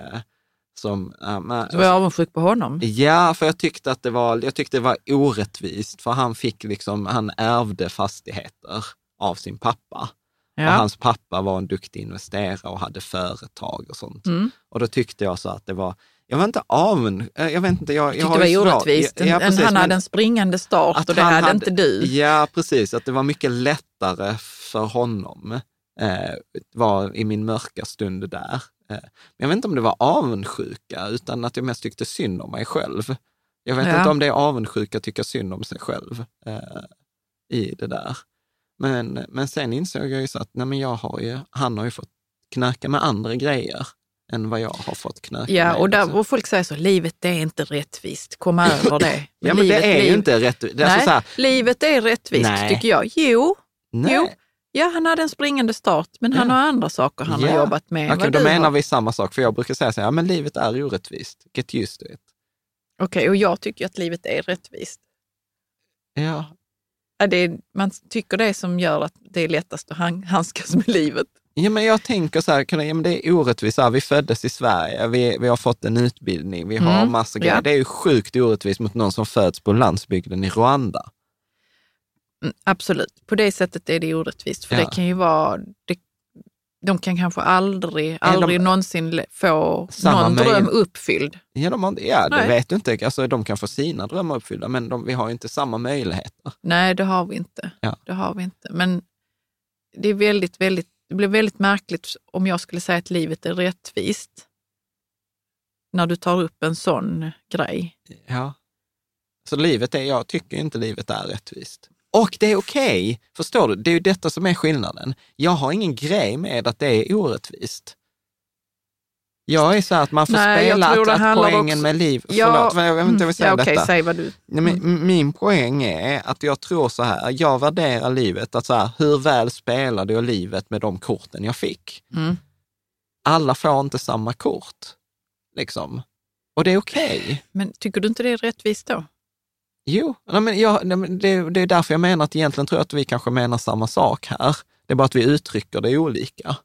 Så var jag avundsjuk på honom? Ja, för jag tyckte det var orättvist. För han ärvde fastigheter av sin pappa. Ja. Och hans pappa var en duktig investerare och hade företag och sånt. Och då tyckte jag så att det var... Jag var inte jag tyckte det var orättvist. Han hade en springande start och det hade inte du. Ja, precis. Att det var mycket lättare för honom var i min mörka stund där. Men jag vet inte om det var avundsjuka utan att jag mest tyckte synd om mig själv. Jag vet inte om det är avundsjuka att tycka synd om sig själv i det där. Men sen insåg jag ju så att han har ju fått knäcka med andra grejer än vad jag har fått knäcka med. Och folk säger så, livet är inte rättvist, kom över det. Men det är ju inte rättvist. Nej, livet är rättvist tycker jag. Jo. Ja, han hade en springande start, men han har andra saker han har jobbat med. Okej, då menar vi samma sak, för jag brukar säga så här, men livet är orättvist. Get used to it. Okej, och jag tycker att livet är rättvist. Ja. Man tycker det som gör att det är lättast att handskas med livet. Ja, men jag tänker så här, det är orättvist. Vi föddes i Sverige, vi har fått en utbildning, vi har massa grejer. Det är ju sjukt orättvist mot någon som föds på landsbygden i Rwanda. Absolut, på det sättet är det orättvist. För det kan ju vara... De kan kanske aldrig någonsin få någon dröm uppfylld. Det vet du inte. Alltså, de kan få sina drömmar uppfyllda, men vi har ju inte samma möjligheter. Nej, det har vi inte. Ja. Det har vi inte. Men det är det blir väldigt märkligt om jag skulle säga att livet är rättvist. När du tar upp en sån grej. Ja. Så jag tycker inte livet är rättvist. Och det är okej. Förstår du? Det är ju detta som är skillnaden. Jag har ingen grej med att det är orättvist. Jag är så att man får spela att poängen med liv... Förlåt, jag vill säga detta. Säg vad du... Min poäng är att jag tror så här, jag värderar livet, att så här, hur väl spelade jag livet med de korten jag fick? Alla får inte samma kort. Liksom. Och det är okej. Men tycker du inte det är rättvist då? Jo, det är därför jag menar att egentligen tror jag att vi kanske menar samma sak här. Det är bara att vi uttrycker det olika.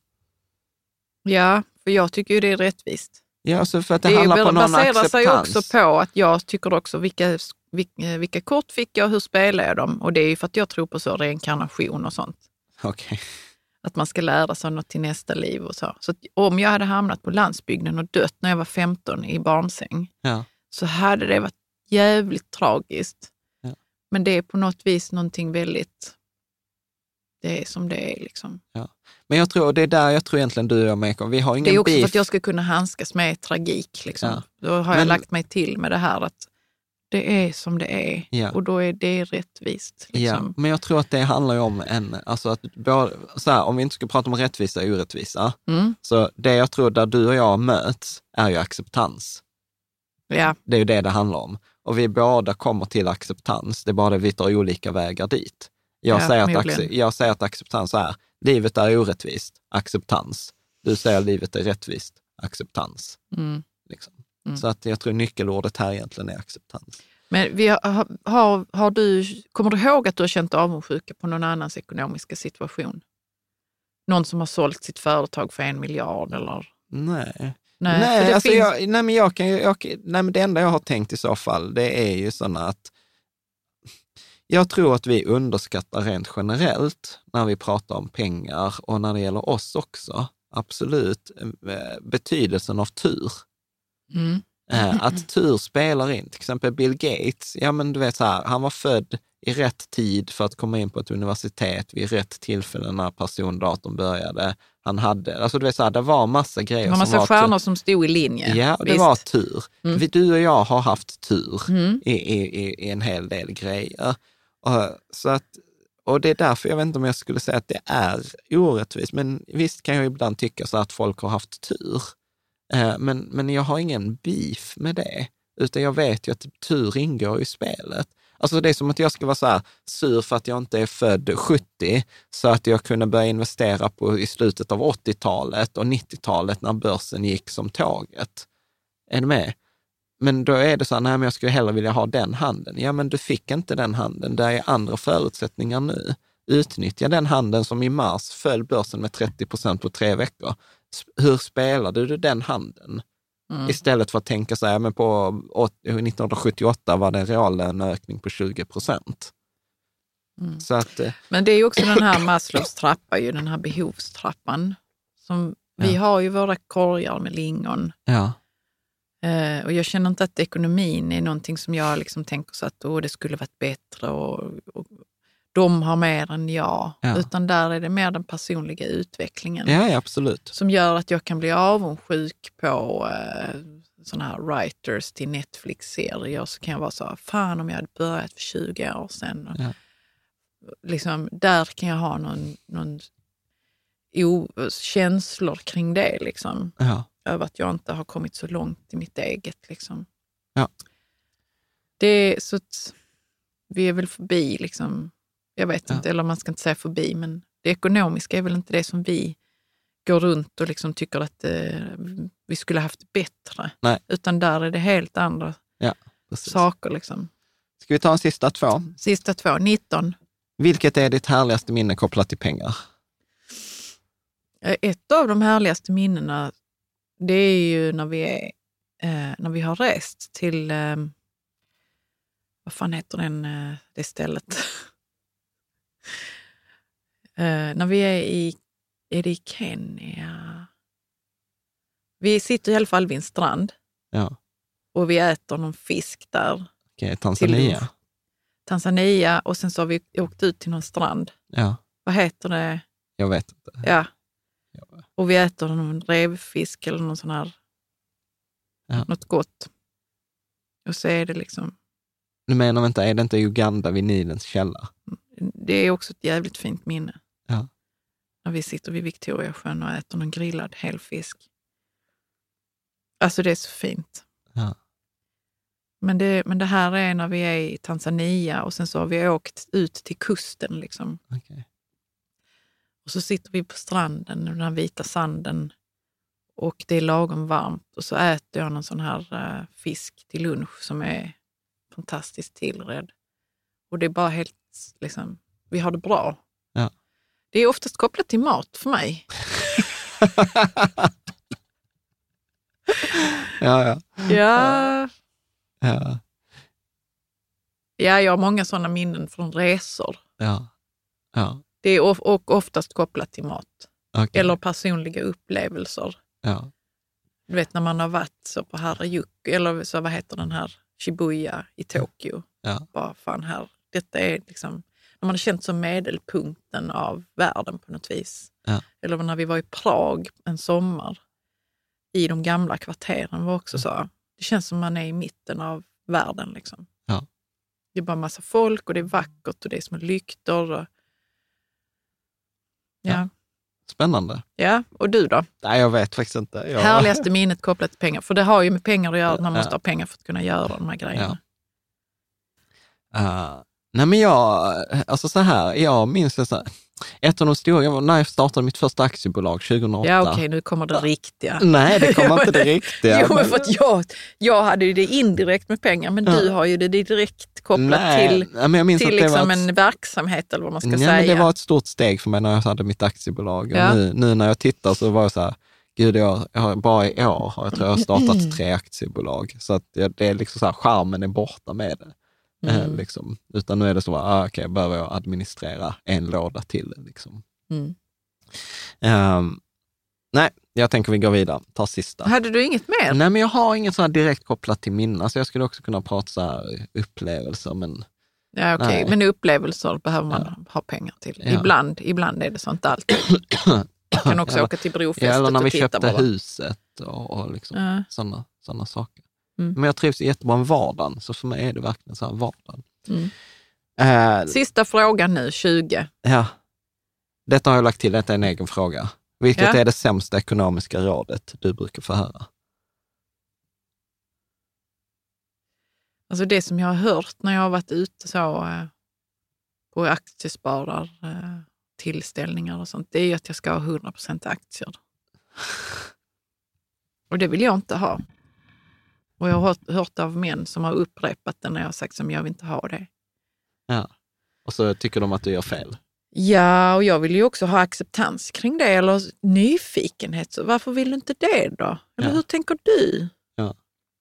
Ja, för jag tycker ju det är rättvist. Ja, alltså för att det handlar på någon acceptans. Det baserar sig också på att jag tycker också vilka kort fick jag och hur spelar jag dem. Och det är ju för att jag tror på så reinkarnation och sånt. Okej. Att man ska lära sig något till nästa liv och så. Så om jag hade hamnat på landsbygden och dött när jag var 15 i barnsäng så hade det varit jävligt tragiskt. Ja. Men det är på något vis någonting väldigt... Det är som det är liksom. Ja. Men jag tror, det är där jag tror egentligen du och jag med. Vi har ingen det är också beef. för att jag ska kunna handskas med tragik. Liksom. Ja. Då har jag lagt mig till med det här att det är som det är. Ja. Och då är det rättvist. Liksom. Ja, men jag tror att det handlar ju om om vi inte ska prata om rättvisa och orättvisa. Så det jag tror där du och jag möts är ju acceptans. Ja. Det är ju det handlar om. Och vi båda kommer till acceptans. Det är bara det vi tar olika vägar dit. Jag säger att acceptans är, livet är orättvist, acceptans. Du säger att livet är rättvist, acceptans. Liksom. Så att jag tror nyckelordet här egentligen är acceptans. Men kommer du ihåg att du har känt avundsjuka på någon annans ekonomiska situation? Någon som har sålt sitt företag för 1 miljard eller? Nej, men det enda jag har tänkt i så fall, det är ju sådana att jag tror att vi underskattar rent generellt när vi pratar om pengar och när det gäller oss också, absolut, betydelsen av tur. Att tur spelar in. Till exempel Bill Gates, du vet så här, han var född i rätt tid för att komma in på ett universitet vid rätt tillfälle när persondatorn började. Han hade, alltså du vet så här, det var massa grejer. Det var massa stjärnor som stod i linje. Ja, det var tur. Du och jag har haft tur i en hel del grejer. Och det är därför jag vet inte om jag skulle säga att det är orättvist. Men visst kan jag ibland tycka så att folk har haft tur. Men jag har ingen beef med det. Utan jag vet ju att tur ingår i spelet. Alltså det är som att jag ska vara så här sur för att jag inte är född 70 så att jag kunde börja investera i slutet av 80-talet och 90-talet när börsen gick som tåget. Är du med? Men då är det så här, nej men jag skulle hellre vilja ha den handeln. Ja men du fick inte den handeln, det är andra förutsättningar nu. Utnyttja den handeln som i mars föll börsen med 30% på 3 veckor. Hur spelade du den handeln? Istället för att tänka så här, men på 1978 var det en reallöneökning på 20%. Så att, men det är ju också den här Maslows trappa, ju den här behovstrappan. Som, vi har ju våra korgar med lingon. Ja. Och jag känner inte att ekonomin är någonting som jag liksom tänker så att det skulle varit bättre och de har mer än jag. Utan där är det mer den personliga utvecklingen. Ja, absolut. Som gör att jag kan bli avundsjuk på sådana här writers till Netflix-serier. Så kan jag vara så, fan om jag hade börjat för 20 år sedan. Och liksom, där kan jag ha någon känslor kring det liksom. Ja. Över att jag inte har kommit så långt i mitt eget liksom. Ja. Det är så att vi är väl förbi liksom. Jag vet inte, eller man ska inte säga förbi, men det ekonomiska är väl inte det som vi går runt och liksom tycker att vi skulle haft bättre. Nej. Utan där är det helt andra saker liksom. Ska vi ta en sista 2? Sista 2, 19. Vilket är ditt härligaste minne kopplat till pengar? Ett av de härligaste minnena, det är ju när vi har rest till, vad fan heter det stället? När vi är det i Kenya? Vi sitter i alla fall vid en strand. Ja. Och vi äter någon fisk där. Okej, Tanzania. Tanzania, och sen så har vi åkt ut till någon strand. Ja. Vad heter det? Jag vet inte. Ja. Och vi äter någon revfisk eller någon sån här, något gott. Och så är det liksom... Du menar inte, är det inte Uganda vid Nilens källa? Det är också ett jävligt fint minne. Ja. När vi sitter vid Victoriasjön och äter någon grillad helfisk. Alltså det är så fint. Ja. Men det här är när vi är i Tanzania och sen så har vi åkt ut till kusten liksom. Okay. Och så sitter vi på stranden, den här vita sanden, och det är lagom varmt. Och så äter jag någon sån här fisk till lunch som är fantastiskt tillredd. Och det är bara helt, liksom, vi har det bra. Ja. Det är oftast kopplat till mat för mig. Ja. Ja, jag har många sådana minnen från resor. Ja. Det är oftast kopplat till mat. Okay. Eller personliga upplevelser. Ja. Du vet när man har varit så på Harajuku, eller så, vad heter den här, Shibuya i Tokyo. Ja. Bara fan här, detta är liksom, när man har känt som medelpunkten av världen på något vis. Ja. Eller när vi var i Prag en sommar i de gamla kvarteren var också så. Det känns som man är i mitten av världen liksom. Ja. Det är bara massa folk och det är vackert och det är små lyktor. Och... Ja. Spännande. Ja, och du då? Nej, jag vet faktiskt inte. Härligaste minnet kopplat till pengar. För det har ju med pengar att göra, att man måste ha pengar för att kunna göra de här grejerna. Nej men alltså så här, jag minns det så här. Ett av de stora, när jag startade mitt första aktiebolag 2008. Ja okej, nu kommer det riktiga. Nej, det kommer inte det riktiga. Jo, för att jag hade ju det indirekt med pengar, men du har ju det direkt kopplat till liksom en verksamhet eller vad man ska säga. Men det var ett stort steg för mig när jag hade mitt aktiebolag. Ja. Nu när jag tittar så var jag så här, gud jag har bara i år har jag startat 3 aktiebolag. Så att det är liksom så här, charmen är borta med det. Liksom. Utan nu är det så att okej, behöver jag administrera en låda till. Liksom. Nej, jag tänker vi går vidare. Ta sista. Hade du inget mer? Nej, men jag har inget så här direkt kopplat till minna. Så jag skulle också kunna prata så här upplevelser. Men ja, okej. Men upplevelser behöver man ha pengar till. Ja. Ibland är det sånt alltid. Man kan också åka till brofästet eller när vi och titta köpte bara. Huset och liksom sådana saker. Men jag trivs jättebra med vardagen, så för mig är det verkligen så här vardagen. Sista frågan nu, 20. Ja, detta har jag lagt till, detta är en egen fråga. Vilket är det sämsta ekonomiska rådet du brukar få höra? Alltså det som jag har hört när jag har varit ute så på aktiesparar tillställningar och sånt, det är ju att jag ska ha 100% aktier. Och det vill jag inte ha. Och jag har hört av män som har upprepat det när jag har sagt som jag vill inte ha det. Ja, och så tycker de att du gör fel. Ja, och jag vill ju också ha acceptans kring det, eller nyfikenhet. Så varför vill du inte det då? Eller hur tänker du? Ja.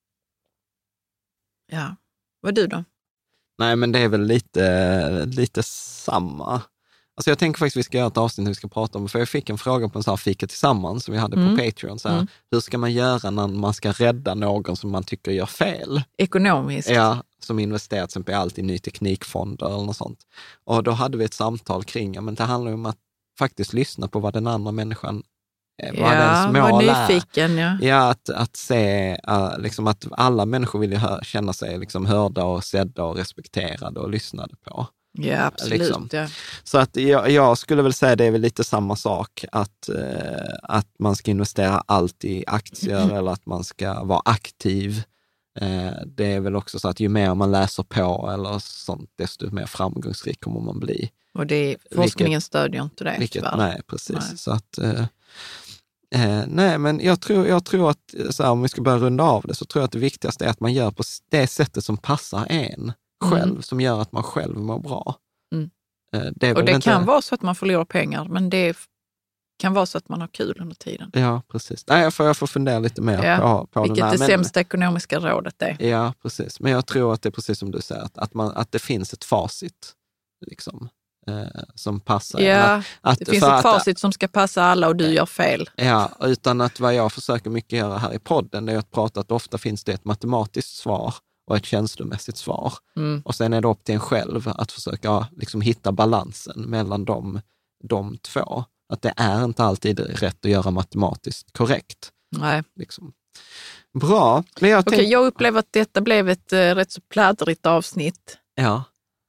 Ja, vad du då? Nej, men det är väl lite samma. Alltså jag tänker faktiskt vi ska göra ett avsnitt när vi ska prata om, för jag fick en fråga på en sån här fika tillsammans som vi hade på Patreon. Så här, hur ska man göra när man ska rädda någon som man tycker gör fel? Ekonomiskt? Ja, som investerat till exempel allt i ny teknikfonder eller något sånt. Och då hade vi ett samtal kring, men det handlar om att faktiskt lyssna på vad den andra människan vad dens mål är. Nyfiken, ja, att se liksom att alla människor vill ju känna sig liksom hörda och sedda och respekterade och lyssnade på. Ja, absolut. Liksom. Ja. Så att jag skulle väl säga det är väl lite samma sak, att man ska investera allt i aktier eller att man ska vara aktiv. Det är väl också så att ju mer man läser på eller sånt, desto mer framgångsrik kommer man bli. Och forskningen stödjer inte det. Nej, precis. Nej. Så att, nej, men jag tror att så här, om vi ska börja runda av det, så tror jag att det viktigaste är att man gör på det sättet som passar en själv, som gör att man själv mår bra. Det kan vara så att man förlorar pengar, men det kan vara så att man har kul under tiden. Ja, precis. Nej, jag får fundera lite mer på vilket den här. Vilket det sämsta ekonomiska rådet är. Ja, precis. Men jag tror att det är precis som du säger, att det finns ett facit liksom, som passar. Ja, det finns ett facit som ska passa alla och du gör fel. Ja, utan att vad jag försöker mycket göra här i podden, det är att prata att ofta finns det ett matematiskt svar och ett känslomässigt svar. Och sen är det upp till en själv att försöka liksom hitta balansen mellan de två. Att det är inte alltid rätt att göra matematiskt korrekt. Nej. Liksom. Bra. Men jag upplever att detta blev ett rätt så pladdrigt avsnitt. Ja.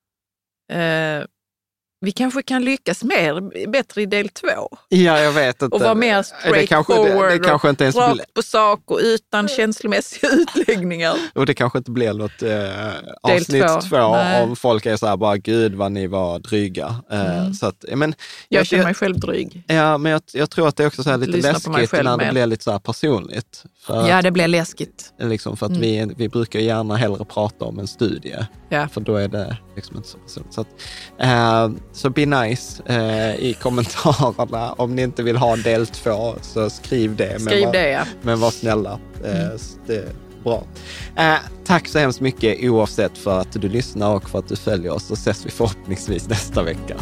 Vi kanske kan lyckas bättre i del 2. Ja, jag vet inte. Och vara mer straightforward, det kanske inte ens rakt på sak och utan känslomässiga utläggningar. Och det kanske inte blir något avsnitt 2 om folk är så här bara, gud vad ni var dryga. Så att, men, jag känner mig själv dryg. Ja, men jag tror att det är också så här lite läskigt när det blir lite så här personligt. Ja, det blir läskigt. Liksom för att vi brukar gärna hellre prata om en studie. Ja. För då är det liksom inte så personligt. Så att, så be nice i kommentarerna. Om ni inte vill ha del 2 så skriv det. Men var snälla. Det är bra. Tack så hemskt mycket oavsett för att du lyssnar och för att du följer oss. Så ses vi förhoppningsvis nästa vecka.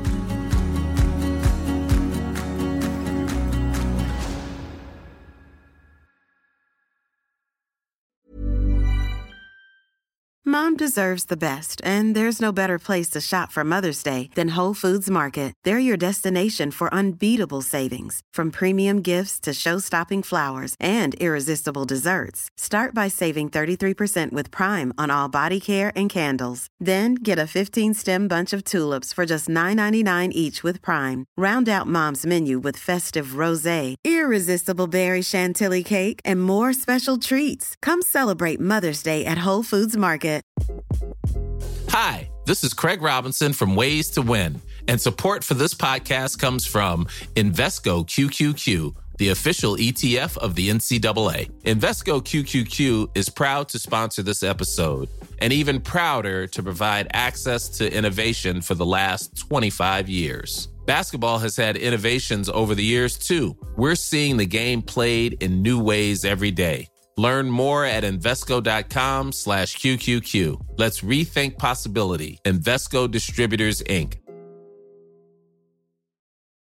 Mom deserves the best, and there's no better place to shop for Mother's Day than Whole Foods Market. They're your destination for unbeatable savings, from premium gifts to show-stopping flowers and irresistible desserts. Start by saving 33% with Prime on all body care and candles. Then get a 15-stem bunch of tulips for just $9.99 each with Prime. Round out Mom's menu with festive rosé, irresistible berry chantilly cake, and more special treats. Come celebrate Mother's Day at Whole Foods Market. Hi, this is Craig Robinson from Ways to Win, and support for this podcast comes from Invesco QQQ, the official ETF of the NCAA. Invesco QQQ is proud to sponsor this episode, and even prouder to provide access to innovation for the last 25 years. Basketball has had innovations over the years, too. We're seeing the game played in new ways every day. Learn more at Invesco.com/QQQ. Let's rethink possibility. Invesco Distributors, Inc.